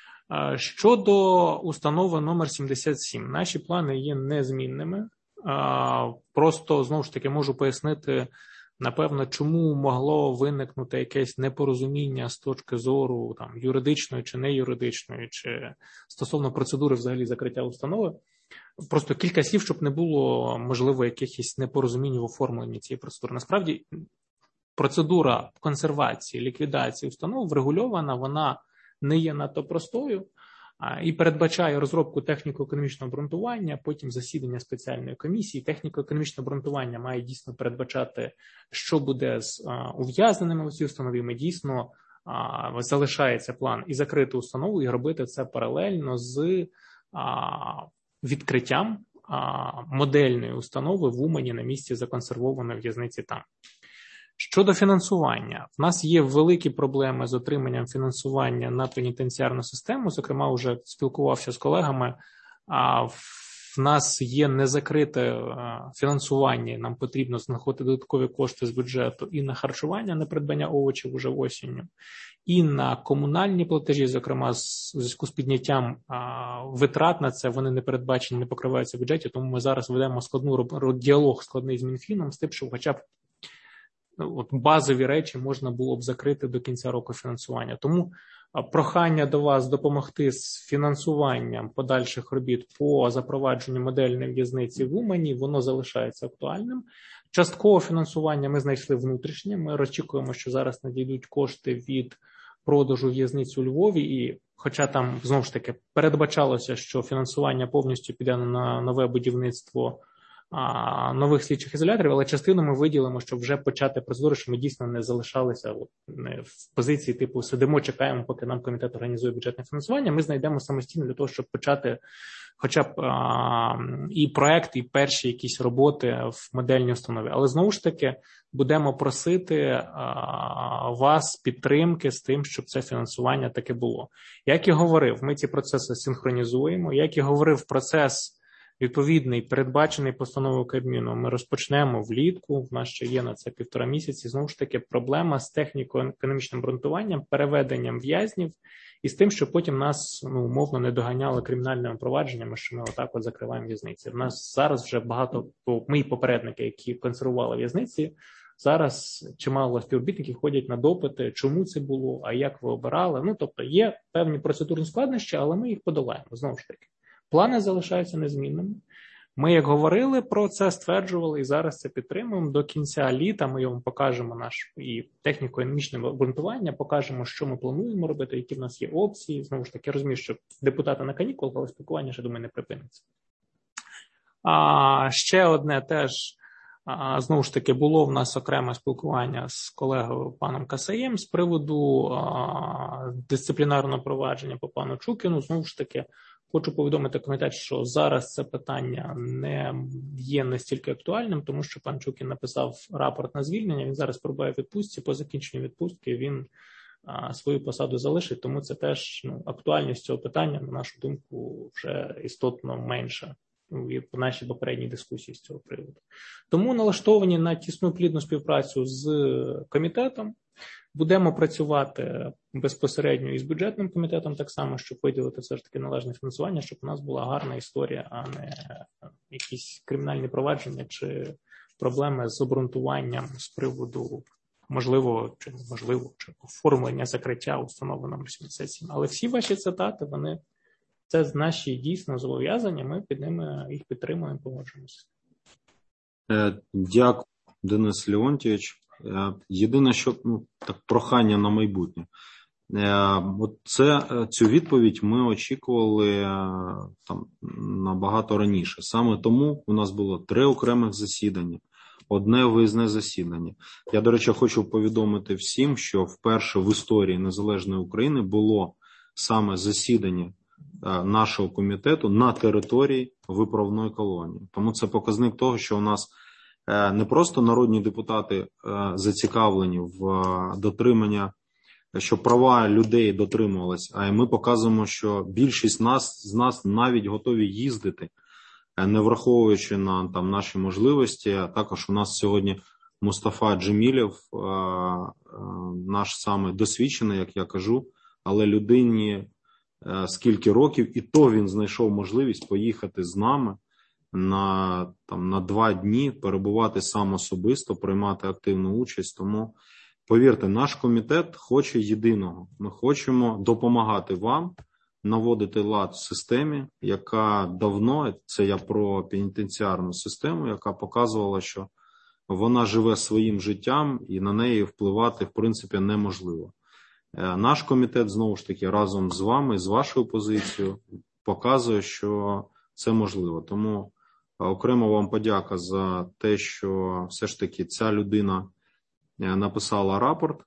Щодо установи номер сімдесят сім, наші плани є незмінними. Просто, знову ж таки, можу пояснити, напевно, чому могло виникнути якесь непорозуміння з точки зору там, юридичної чи неюридичної, чи стосовно процедури взагалі закриття установи. Просто кілька слів, щоб не було, можливо, якихось непорозумінь в оформленні цієї процедури. Насправді, процедура консервації, ліквідації установ врегульована, вона не є надто простою і передбачає розробку техніко-економічного обґрунтування, потім засідання спеціальної комісії. Техніко-економічне обґрунтування має дійсно передбачати, що буде з ув'язненими у цій установі. Ми дійсно залишається план і закрити установу, і робити це паралельно з відкриттям модельної установи в Умані на місці законсервованої в'язниці там. Щодо фінансування, в нас є великі проблеми з отриманням фінансування на пенітенціарну систему, зокрема, вже спілкувався з колегами, а в нас є незакрите фінансування, нам потрібно знаходити додаткові кошти з бюджету і на харчування, на придбання овочів уже осінню, і на комунальні платежі, зокрема, з зв'язку з підняттям витрат на це, вони не передбачені, не покриваються в бюджеті, тому ми зараз ведемо складну діалог складний з Мінфіном з тим, щоб хоча б от базові речі можна було б закрити до кінця року фінансування. Тому прохання до вас допомогти з фінансуванням подальших робіт по запровадженню модельної в'язниці в Умані, воно залишається актуальним. Часткове фінансування ми знайшли внутрішнє. Ми очікуємо, що зараз надійдуть кошти від продажу в'язниць у Львові, і хоча там, знову ж таки, передбачалося, що фінансування повністю піде на нове будівництво а, нових слідчих ізоляторів, але частину ми виділимо, щоб вже почати процедуру, що ми дійсно не залишалися от, не в позиції типу сидимо, чекаємо, поки нам комітет організує бюджетне фінансування. Ми знайдемо самостійно для того, щоб почати хоча б а, і проект, і перші якісь роботи в модельній установі. Але знову ж таки будемо просити а, вас підтримки з тим, щоб це фінансування таке було. Як і говорив, ми ці процеси синхронізуємо. Як і говорив, процес відповідний, передбачений постановою Кабміну, ми розпочнемо влітку, в нас ще є на це півтора місяці. Знову ж таки, проблема з техніко-економічним обґрунтуванням, переведенням в'язнів і з тим, що потім нас, ну, умовно не доганяли кримінальними провадженнями, що ми отак от закриваємо в'язниці. В нас зараз вже багато, мої попередники, які консервували в'язниці, зараз чимало співробітників ходять на допити, чому це було, а як ви обирали. Ну, тобто є певні процедурні складнощі, але ми їх подолаємо, знову ж таки. Плани залишаються незмінними. Ми, як говорили про це, стверджували і зараз це підтримуємо. До кінця літа ми вам покажемо наш і техніко-економічне обґрунтування, покажемо, що ми плануємо робити, які в нас є опції. Знову ж таки, розумію, що депутати на канікулах, але спілкування, ще, думаю, не припиниться. А ще одне теж, а, знову ж таки, було в нас окреме спілкування з колегою паном Касаєм з приводу а, дисциплінарного провадження по пану Чукіну. Знову ж таки, хочу повідомити комітет, що зараз це питання не є настільки актуальним, тому що пан Чукін написав рапорт на звільнення, він зараз перебуває в відпустці, по закінченню відпустки він а, свою посаду залишить, тому це теж, ну, актуальність цього питання, на нашу думку, вже істотно менша в нашій попередній дискусії з цього приводу. Тому налаштовані на тісну плідну співпрацю з комітетом. Будемо працювати безпосередньо із бюджетним комітетом так само, щоб виділити все ж таки належне фінансування, щоб у нас була гарна історія, а не якісь кримінальні провадження чи проблеми з обґрунтуванням з приводу можливого чи неможливого чи оформлення закриття установи номер сімдесят сім. Але всі ваші цитати, вони це наші дійсно зобов'язання, ми під ними їх підтримуємо, погоджуємося. Дякую, Денис Леонтійович. Єдине, що, ну, так, прохання на майбутнє. От це, цю відповідь ми очікували там набагато раніше. Саме тому у нас було три окремих засідання, одне виїзне засідання. Я, до речі, хочу повідомити всім, що вперше в історії Незалежної України було саме засідання нашого комітету на території виправної колонії. Тому це показник того, що у нас не просто народні депутати зацікавлені в дотримання, що права людей дотримувалися, а й ми показуємо, що більшість нас, з нас навіть готові їздити, не враховуючи на там наші можливості. А також у нас сьогодні Мустафа Джемілєв, наш саме досвідчений, як я кажу, але людині скільки років, і то він знайшов можливість поїхати з нами на, там, на два дні, перебувати сам особисто, приймати активну участь. Тому, повірте, наш комітет хоче єдиного. Ми хочемо допомагати вам наводити лад в системі, яка давно, це я про пенітенціарну систему, яка показувала, що вона живе своїм життям і на неї впливати, в принципі, неможливо. Наш комітет, знову ж таки, разом з вами, з вашою позицією, показує, що це можливо. Тому окремо вам подяка за те, що все ж таки ця людина написала рапорт,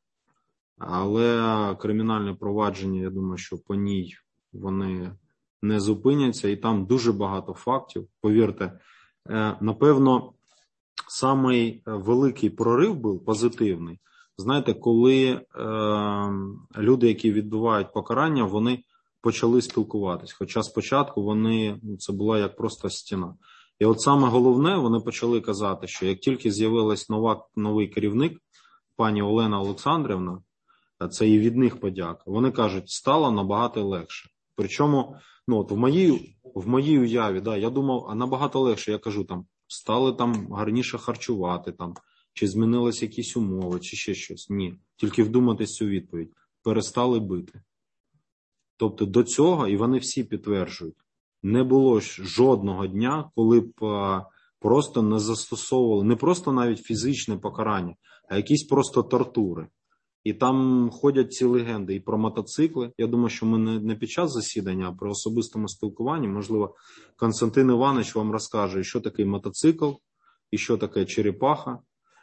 але кримінальне провадження, я думаю, що по ній вони не зупиняться, і там дуже багато фактів. Повірте, напевно, самий великий прорив був позитивний. Знаєте, коли е, люди, які відбувають покарання, вони почали спілкуватись. Хоча спочатку вони, це була як просто стіна. І от саме головне, вони почали казати, що як тільки з'явилась нова, новий керівник, пані Олена Олександрівна, це і від них подяка, вони кажуть, стало набагато легше. Причому, ну от в моїй, в моїй уяві, да, я думав, а набагато легше, я кажу, там, стали там гарніше харчувати, там, чи змінились якісь умови, чи ще щось. Ні. Тільки вдуматись цю відповідь. Перестали бити. Тобто до цього, і вони всі підтверджують, не було жодного дня, коли б просто не застосовували, не просто навіть фізичне покарання, а якісь просто тортури. І там ходять ці легенди і про мотоцикли. Я думаю, що ми не, не під час засідання, а при особистому спілкуванні. Можливо, Константин Іванович вам розкаже, що таке мотоцикл, і що таке черепаха,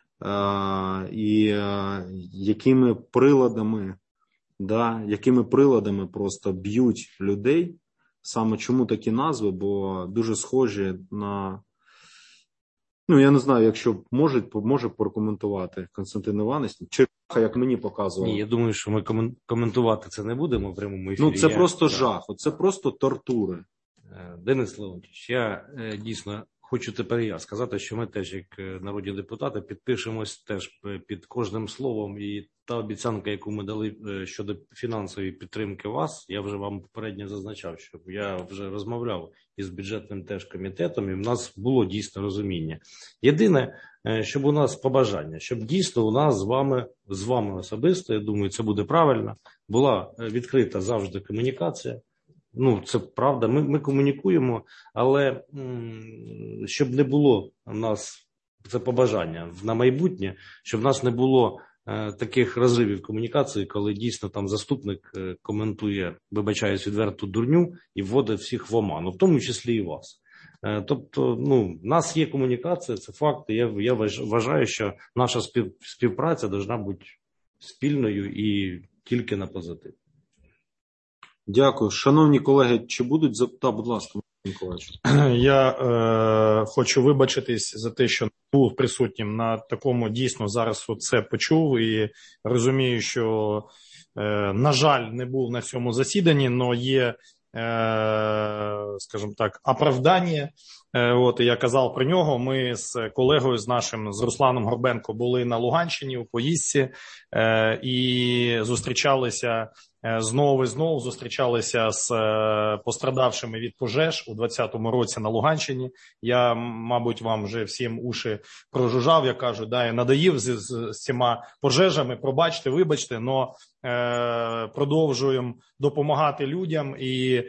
і якими приладами, да, якими приладами просто б'ють людей. Саме чому такі назви, бо дуже схожі на, ну я не знаю, якщо може, може прокоментувати Константин Іванович, черепаха, як мені показували. Ні, я думаю, що ми коментувати це не будемо в прямому ефірі. Ну це я... просто жах, це просто тортури. Денис Леонтійович, я дійсно хочу тепер я сказати, що ми теж, як народні депутати, підпишемось теж під кожним словом, і та обіцянка, яку ми дали щодо фінансової підтримки вас, я вже вам попередньо зазначав, що я вже розмовляв із бюджетним теж комітетом, і в нас було дійсно розуміння. Єдине, щоб у нас побажання, щоб дійсно у нас з вами, з вами особисто, я думаю, це буде правильно, була відкрита завжди комунікація. Ну, це правда, ми, ми комунікуємо, але м, щоб не було у нас, це побажання на майбутнє, щоб в нас не було е, таких розривів комунікації, коли дійсно там заступник е, коментує, вибачаюсь, відверту дурню і вводить всіх в оману, в тому числі і вас. Е, тобто, ну, в нас є комунікація, це факт, і я, я вважаю, що наша спів, співпраця повинна бути спільною і тільки на позитив. Дякую. Шановні колеги, чи будуть запитати, будь ласка, Миколаївич. Я е, хочу вибачитись за те, що не був присутнім на такому, дійсно, зараз це почув і розумію, що, е, на жаль, не був на цьому засіданні, але є, е, скажімо так, оправдання. Е, от, я казав про нього, ми з колегою, з нашим, з Русланом Горбенко були на Луганщині у поїздці е, і зустрічалися знову і знову зустрічалися з пострадавшими від пожеж у двадцятому році на Луганщині. Я, мабуть, вам вже всім уші прожужжав, я кажу, да, я надоїв з, з, з цими пожежами, пробачте, вибачте, але е, продовжуємо допомагати людям, і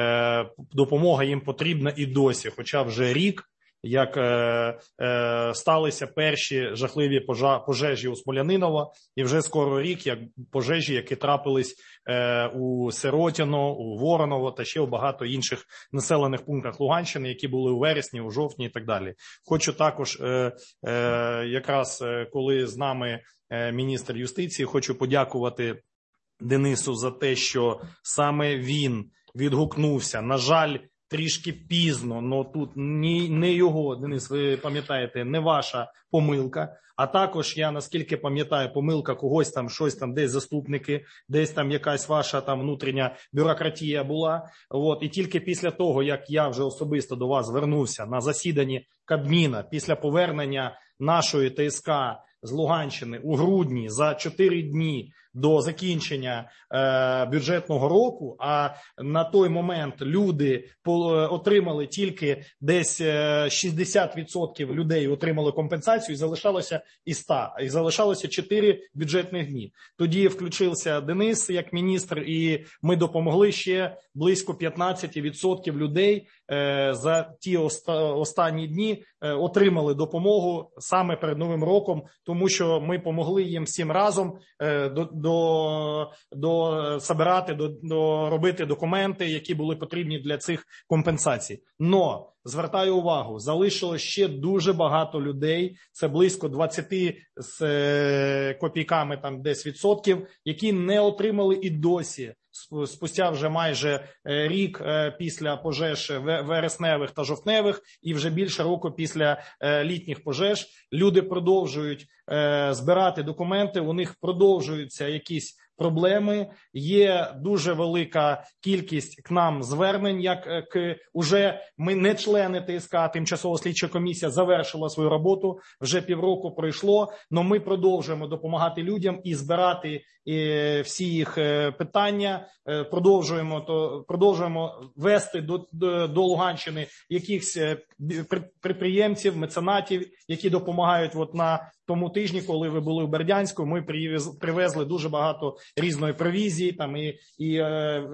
е, допомога їм потрібна і досі, хоча вже рік, як е, е, сталися перші жахливі пожа, пожежі у Смоляниново, і вже скоро рік, як пожежі, які трапились е, у Сиротіно, у Вороново та ще у багато інших населених пунктах Луганщини, які були у вересні, у жовтні і так далі. Хочу також, е, е, якраз коли з нами е, міністр юстиції, хочу подякувати Денису за те, що саме він відгукнувся, на жаль, трішки пізно, але тут ні, не його, Денис, ви пам'ятаєте, не ваша помилка, а також я, наскільки пам'ятаю, помилка когось там, щось там, десь заступники, десь там якась ваша там внутрішня бюрократія була. От, і тільки після того, як я вже особисто до вас звернувся на засіданні Кабміна, після повернення нашої ТСК з Луганщини у грудні за чотири дні до закінчення е, бюджетного року, а на той момент люди по, отримали тільки десь е, шістдесят відсотків людей отримали компенсацію, і залишалося і сто, і залишалося чотири бюджетних дні. Тоді включився Денис як міністр, і ми допомогли ще близько п'ятнадцять відсотків людей е, за ті оста, останні дні е, отримали допомогу саме перед Новим роком, тому що ми помогли їм всім разом е, до До, до собирати, до, до робити документи, які були потрібні для цих компенсацій. Но, звертаю увагу, залишилось ще дуже багато людей, це близько двадцять з е, копійками там десь відсотків, які не отримали і досі, спустя вже майже рік після пожеж вересневих та жовтневих і вже більше року після літніх пожеж, люди продовжують збирати документи, у них продовжуються якісь проблеми, є дуже велика кількість к нам звернень, як к уже ми не члени ТСК, тимчасова слідча комісія завершила свою роботу, вже півроку пройшло, але ми продовжуємо допомагати людям і збирати і всі їх питання, продовжуємо то продовжуємо вести до, до, до Луганщини якихось підприємців, меценатів, які допомагають. От на тому тижні, коли ви були в Бердянську, ми привезли дуже багато різної провізії, там і, і е,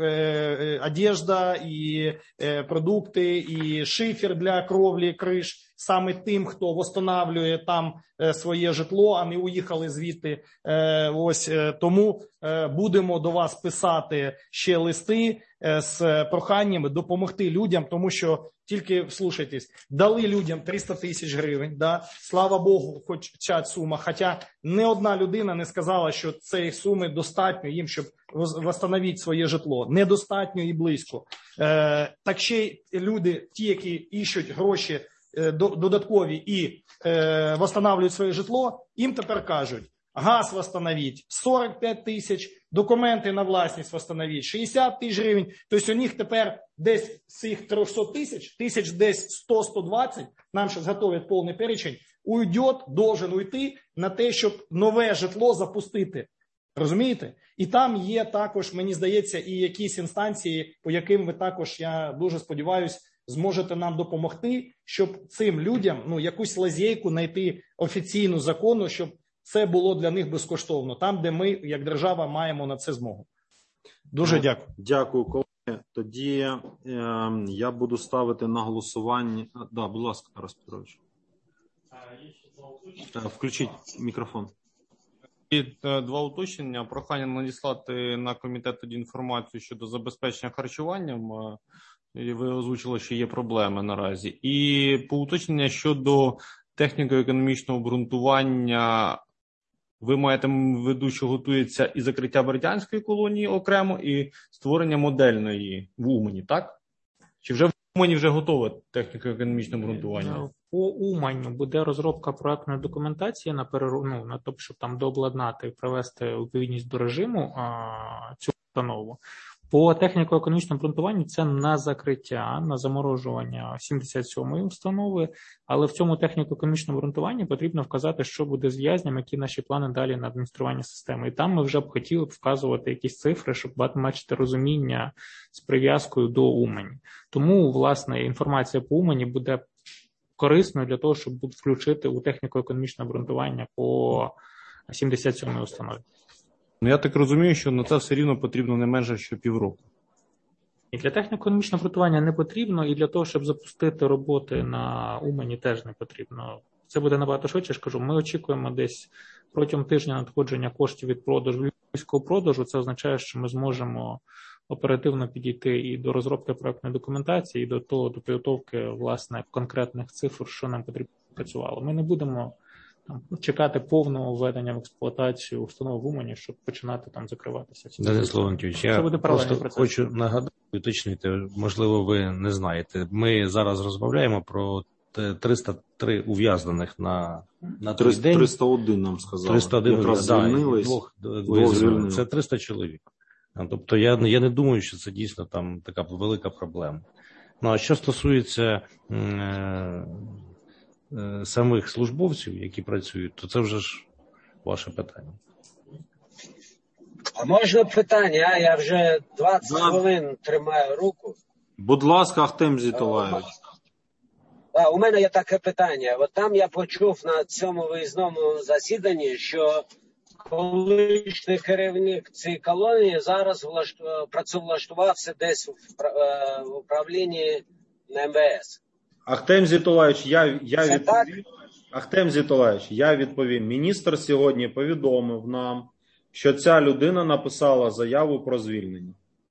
е, одежда, і е, продукти, і шифер для кровлі, криш, саме тим, хто восстанавлює там е, своє житло, а не уїхали звідти. Е, ось е, тому е, будемо до вас писати ще листи е, з проханнями допомогти людям, тому що тільки, слушайтесь, дали людям триста тисяч гривень, да? Слава Богу, хоч ця сума, хоча не одна людина не сказала, що цієї суми достатньо їм, щоб восстановити своє житло. Недостатньо і близько. Е, так ще й люди, ті, які іщуть гроші е, додаткові і е, восстанавлюють своє житло, їм тепер кажуть, газ восстановіть, сорок п'ять тисяч, документи на власність восстановіть, шістдесят тисяч гривень. Тобто у них тепер десь з цих триста тисяч, тисяч десь сто - сто двадцять, нам зараз готують повний перечень, уйдет, должен уйти на те, щоб нове житло запустити. Розумієте? І там є також, мені здається, і якісь інстанції, по яким ви також, я дуже сподіваюся, зможете нам допомогти, щоб цим людям, ну, якусь лазейку знайти офіційну закону, щоб це було для них безкоштовно, там, де ми, як держава, маємо на це змогу. Дуже дякую. Дякую, колеги. Тоді е, я буду ставити на голосування. А, да, будь ласка, Тарас Петрович. Включіть мікрофон. І два уточнення. Прохання надіслати на комітет тоді інформацію щодо забезпечення харчуванням. І ви озвучили, що є проблеми наразі. І по уточнення щодо техніко-економічного обґрунтування. Ви маєте в виду, що готується і закриття Бердянської колонії окремо, і створення модельної в Умані, так? Чи вже в Умані вже готове техніко-економічне обґрунтування? По Уманю буде розробка проектної документації на переру, ну, на те, щоб там дообладнати і привести у відповідність до режиму а, цю установу. По техніко-економічному обґрунтуванню це на закриття, на заморожування сімдесят сьомої установи, але в цьому техніко-економічному обґрунтуванні потрібно вказати, що буде з в'язням, які наші плани далі на адміністрування системи. І там ми вже б хотіли б вказувати якісь цифри, щоб бачити розуміння з прив'язкою до Умані. Тому, власне, інформація по Умані буде корисною для того, щоб включити у техніко-економічне обґрунтування по сімдесят сьомій установі. Ну, я так розумію, що на це все рівно потрібно не менше, що півроку. І для техніко-економічного обґрунтування не потрібно, і для того, щоб запустити роботи на Умані, теж не потрібно. Це буде набагато швидше, я ж кажу. Ми очікуємо десь протягом тижня надходження коштів від продажу, львівського продажу. Це означає, що ми зможемо оперативно підійти і до розробки проектної документації, і до того, до підготовки, власне, конкретних цифр, що нам потрібно працювало. Ми не будемо там чекати повного введення в експлуатацію установ в Умані, щоб починати там закриватися. Денис Леонтійович, я просто процес. хочу нагадати, уточнити, можливо, ви не знаєте. Ми зараз розмовляємо про триста три ув'язнених на, на той день. триста один нам сказали. триста один, Якраз да, звільнились. Двох, двох звільнили. Це триста чоловік. Тобто я, я не думаю, що це дійсно там така велика проблема. Ну, а що стосується е, е, самих службовців, які працюють, то це вже ж ваше питання. А можна питання? Я вже двадцять хвилин тримаю руку. Будь ласка, Ахтем Зітолаєвич. А, у мене є таке питання. От там я почув на цьому виїзному засіданні, що колишній керівник цієї колонії зараз влашт... працевлаштувався десь в управлінні ем ве ес. Ахтем Зітолаєвич, я, я відповім. Ахтем Зітолаєвич, я відповім. Міністр сьогодні повідомив нам, що ця людина написала заяву про звільнення.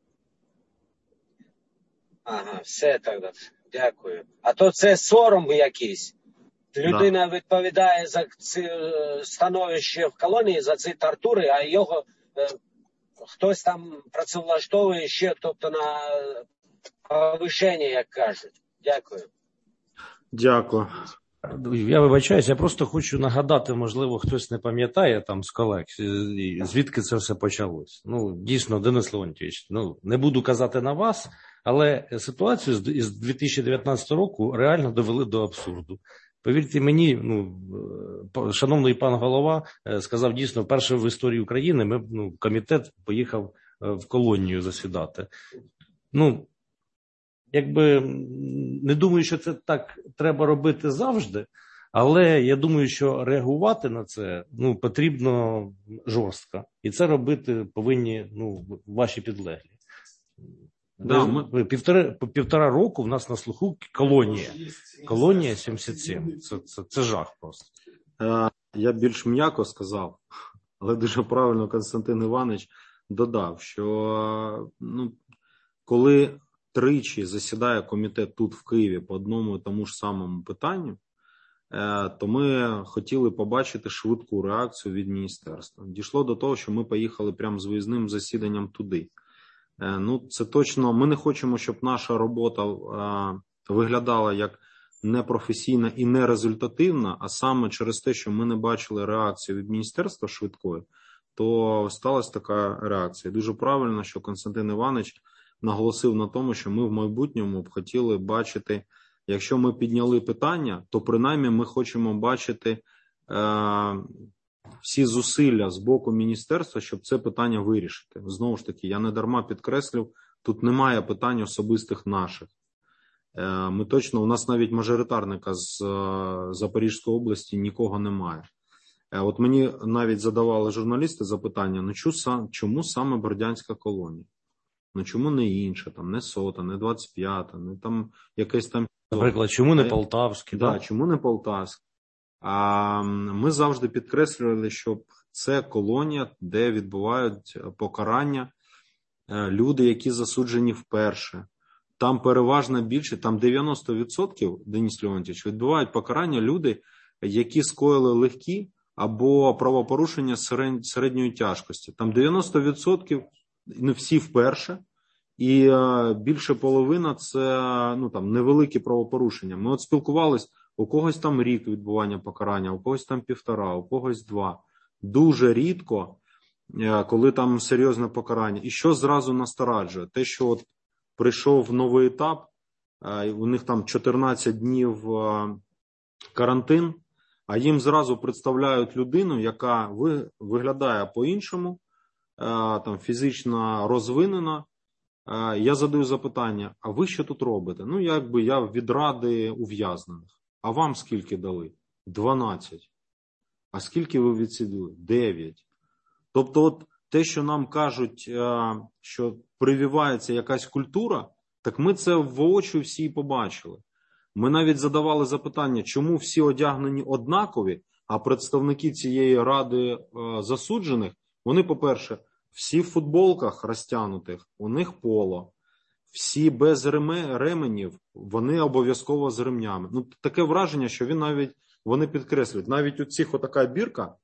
Ага, все тоді. Дякую. А то це сором якийсь. Людина да. відповідає за ці становище в колонії, за ці тортури, а його е, хтось там працевлаштовує ще, тобто на повишення, як кажуть. Дякую. Дякую. Я вибачаюсь, я просто хочу нагадати, можливо, хтось не пам'ятає там з колег, звідки це все почалось. Ну, дійсно, Денис Леонтійович, ну, не буду казати на вас, але ситуацію з дві тисячі дев'ятнадцятого року реально довели до абсурду. Повірте мені, ну, шановний пан голова сказав, дійсно, вперше в історії України ми, ну, комітет поїхав в колонію засідати. Ну, якби не думаю, що це так треба робити завжди, але я думаю, що реагувати на це, ну, потрібно жорстко. І це робити повинні, ну, ваші підлеглі. Да, ми... Півтора, півтора року в нас на слуху колонія. Колонія сімдесят сім. Це, це, це жах просто. Я більш м'яко сказав, але дуже правильно Константин Іванович додав, що, ну, коли тричі засідає комітет тут в Києві по одному і тому ж самому питанню, то ми хотіли побачити швидку реакцію від міністерства. Дійшло до того, що ми поїхали прямо з виїзним засіданням туди. Ну, це точно, ми не хочемо, щоб наша робота виглядала як непрофесійна і нерезультативна, а саме через те, що ми не бачили реакцію від міністерства швидкої, то сталася така реакція. Дуже правильно, що Костянтин Іванович наголосив на тому, що ми в майбутньому б хотіли бачити, якщо ми підняли питання, то принаймні ми хочемо бачити е, всі зусилля з боку міністерства, щоб це питання вирішити. Знову ж таки, я не дарма підкреслив, тут немає питань особистих наших. Е, ми точно, у нас навіть мажоритарника з е, Запорізької області нікого немає. Е, от мені навіть задавали журналісти запитання, ну чому, чому саме Бердянська колонія? Ну чому не інша, там, не сота, не двадцять п'ята, не там якесь там... Наприклад, чому не Полтавський? Так, да, да? чому не Полтавський? А ми завжди підкреслювали, що це колонія, де відбувають покарання люди, які засуджені вперше. Там переважна більшість, там дев'яносто відсотків, Денис Леонтійович, відбувають покарання люди, які скоїли легкі або правопорушення середньої тяжкості. Там дев'яносто відсотків, не всі вперше, і більше половина це ну, там, невеликі правопорушення. Ми от спілкувались, у когось там рік відбування покарання, у когось там півтора, у когось два. Дуже рідко, коли там серйозне покарання. І що зразу насторажує? Те, що от прийшов новий етап, у них там чотирнадцять днів карантин, а їм зразу представляють людину, яка виглядає по-іншому, там фізично розвинена. Я задаю запитання, а ви що тут робите? Ну, якби я від ради ув'язнених. А вам скільки дали? дванадцять. А скільки ви відсиділи? дев'ять. Тобто от те, що нам кажуть, що прививається якась культура, так ми це воочию всі побачили. Ми навіть задавали запитання, чому всі одягнені однакові, а представники цієї ради засуджених, вони, по-перше, всі в футболках розтягнутих, у них поло. Всі без ременів, вони обов'язково з ремнями. Ну, таке враження, що він навіть, вони підкреслюють, навіть у цих отака бірка,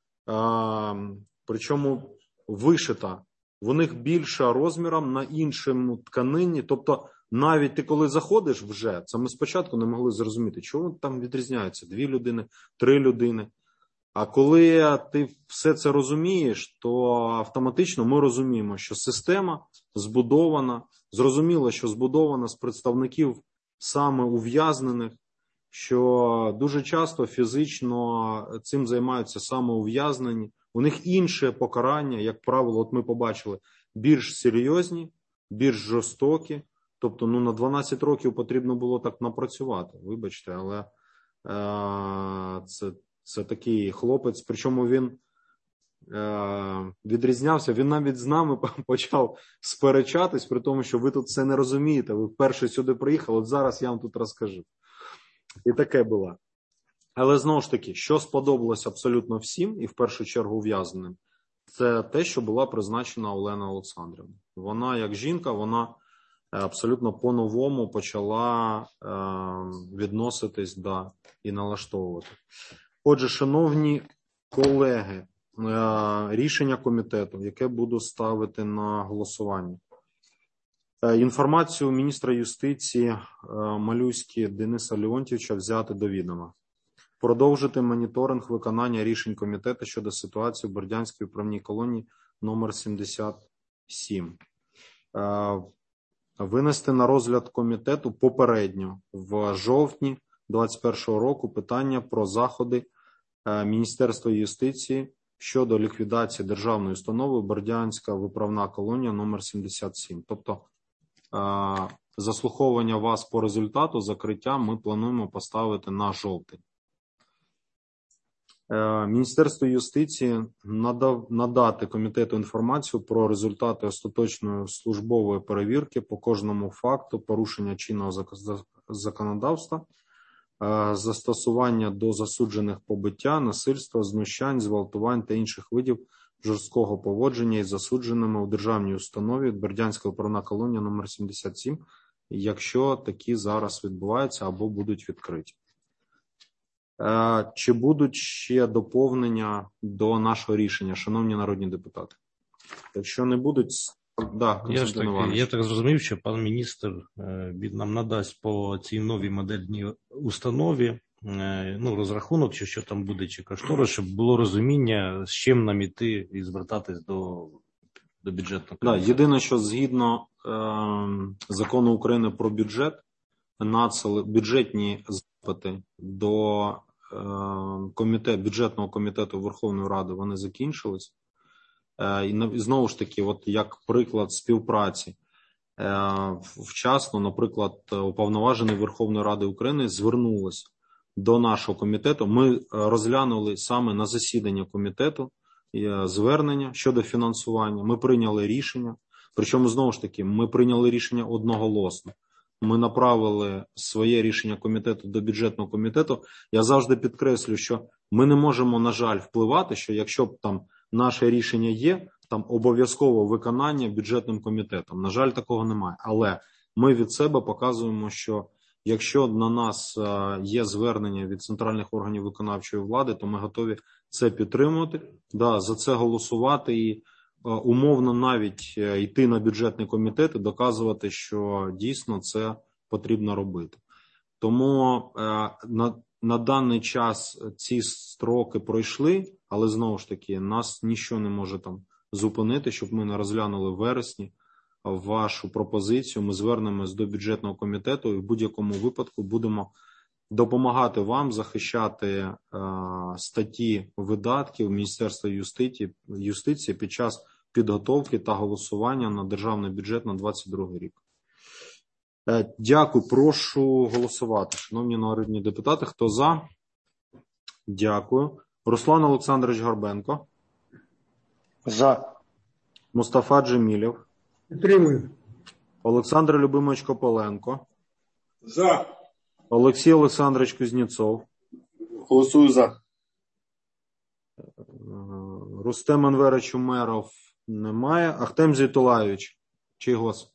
а, причому вишита, в них більша розміром на іншому тканині. Тобто навіть ти коли заходиш вже, це ми спочатку не могли зрозуміти, чого там відрізняються, дві людини, три людини. А коли ти все це розумієш, то автоматично ми розуміємо, що система збудована, зрозуміло, що збудована з представників саме ув'язнених, що дуже часто фізично цим займаються саме ув'язнені. У них інше покарання, як правило, от ми побачили, більш серйозні, більш жорстокі. Тобто ну, на дванадцять років потрібно було так напрацювати, вибачте, але е- це... Це такий хлопець, причому він е, відрізнявся, він навіть з нами почав сперечатись, при тому, що ви тут все не розумієте, ви вперше сюди приїхали, от зараз я вам тут розкажу. І таке було. Але знову ж таки, що сподобалось абсолютно всім, і в першу чергу ув'язненим, це те, що була призначена Олена Олександрівна. Вона, як жінка, вона абсолютно по-новому почала е, відноситись да, і налаштовувати. Отже, шановні колеги, рішення комітету, яке буду ставити на голосування. Інформацію міністра юстиції Малюськи Дениса Леонтійовича взяти до відома. Продовжити моніторинг виконання рішень комітету щодо ситуації в Бердянській управній колонії номер сімдесят сім. Винести на розгляд комітету попередньо в жовтні двадцять першого року питання про заходи Міністерства юстиції щодо ліквідації державної установи Бердянська виправна колонія номер сімдесят сім. Тобто заслуховування вас по результату закриття ми плануємо поставити на жовтень. Міністерство юстиції надав, надати комітету інформацію про результати остаточної службової перевірки по кожному факту порушення чинного законодавства, застосування до засуджених побиття, насильства, знущань, зґвалтувань та інших видів жорсткого поводження із засудженими у державній установі Бердянська виправна колонія номер сімдесят сім, якщо такі зараз відбуваються або будуть відкриті. Чи будуть ще доповнення до нашого рішення, шановні народні депутати? Якщо не будуть, Да, я, ж так, Іванович. я так зрозумів, що пан міністр е, він нам надасть по цій новій модельній установі е, ну, розрахунок, чи що там буде, чи кошторис, щоб було розуміння, з чим нам іти і звертатись до, до бюджетного Да, комітету. єдине, що згідно е, закону України про бюджет, нацели бюджетні запити до е, комітет, бюджетного комітету Верховної Ради, вони закінчились. Е, і знову ж таки, от як приклад співпраці, е, вчасно, наприклад, уповноважений Верховної Ради України звернулась до нашого комітету. Ми розглянули саме на засідання комітету звернення щодо фінансування. Ми прийняли рішення. Причому, знову ж таки, ми прийняли рішення одноголосно. Ми направили своє рішення комітету до бюджетного комітету. Я завжди підкреслю, що ми не можемо, на жаль, впливати, що якщо б там наше рішення є, там обов'язково виконання бюджетним комітетом. На жаль, такого немає. Але ми від себе показуємо, що якщо на нас є звернення від центральних органів виконавчої влади, то ми готові це підтримувати, да, за це голосувати і умовно навіть йти на бюджетний комітет і доказувати, що дійсно це потрібно робити. Тому на, на даний час ці строки пройшли, але знову ж таки нас нічого не може там зупинити, щоб ми не розглянули в вересні вашу пропозицію. Ми звернемось до бюджетного комітету і в будь-якому випадку будемо допомагати вам захищати е, статті видатків Міністерства юстиції, юстиції під час підготовки та голосування на державний бюджет на двадцять другий рік. Е, дякую. Прошу голосувати. Шановні народні депутати, хто за? Дякую. Руслан Олександрович Горбенко. За. Мустафа Джемілєв. Підтримую. Олександр Любимович Кополенко. За. Олексій Олександрович Кузнєцов. Голосую за. Рустем Енверович Умеров немає. Ахтем Зейтулаєвич. Чий голос?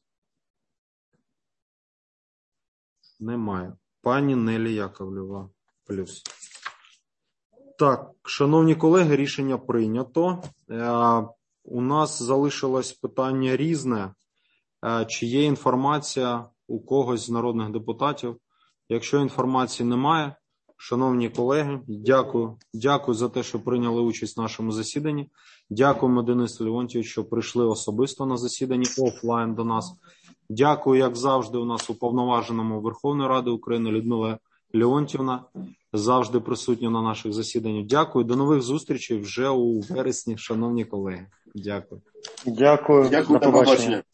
Немає. Пані Нелі Яковлєва. Плюс. Так, шановні колеги, рішення прийнято. Е, у нас залишилось питання різне. Е, чи є інформація у когось з народних депутатів? Якщо інформації немає, шановні колеги, дякую, дякую за те, що прийняли участь в нашому засіданні. Дякуємо, Денису Леонтійовичу, що прийшли особисто на засіданні офлайн до нас. Дякую, як завжди, у нас уповноваженому Верховної Ради України Людмила Леонтівна, завжди присутня на наших засіданнях. Дякую, до нових зустрічей вже у вересні, шановні колеги. Дякую. Дякую, Дякую, до побачення.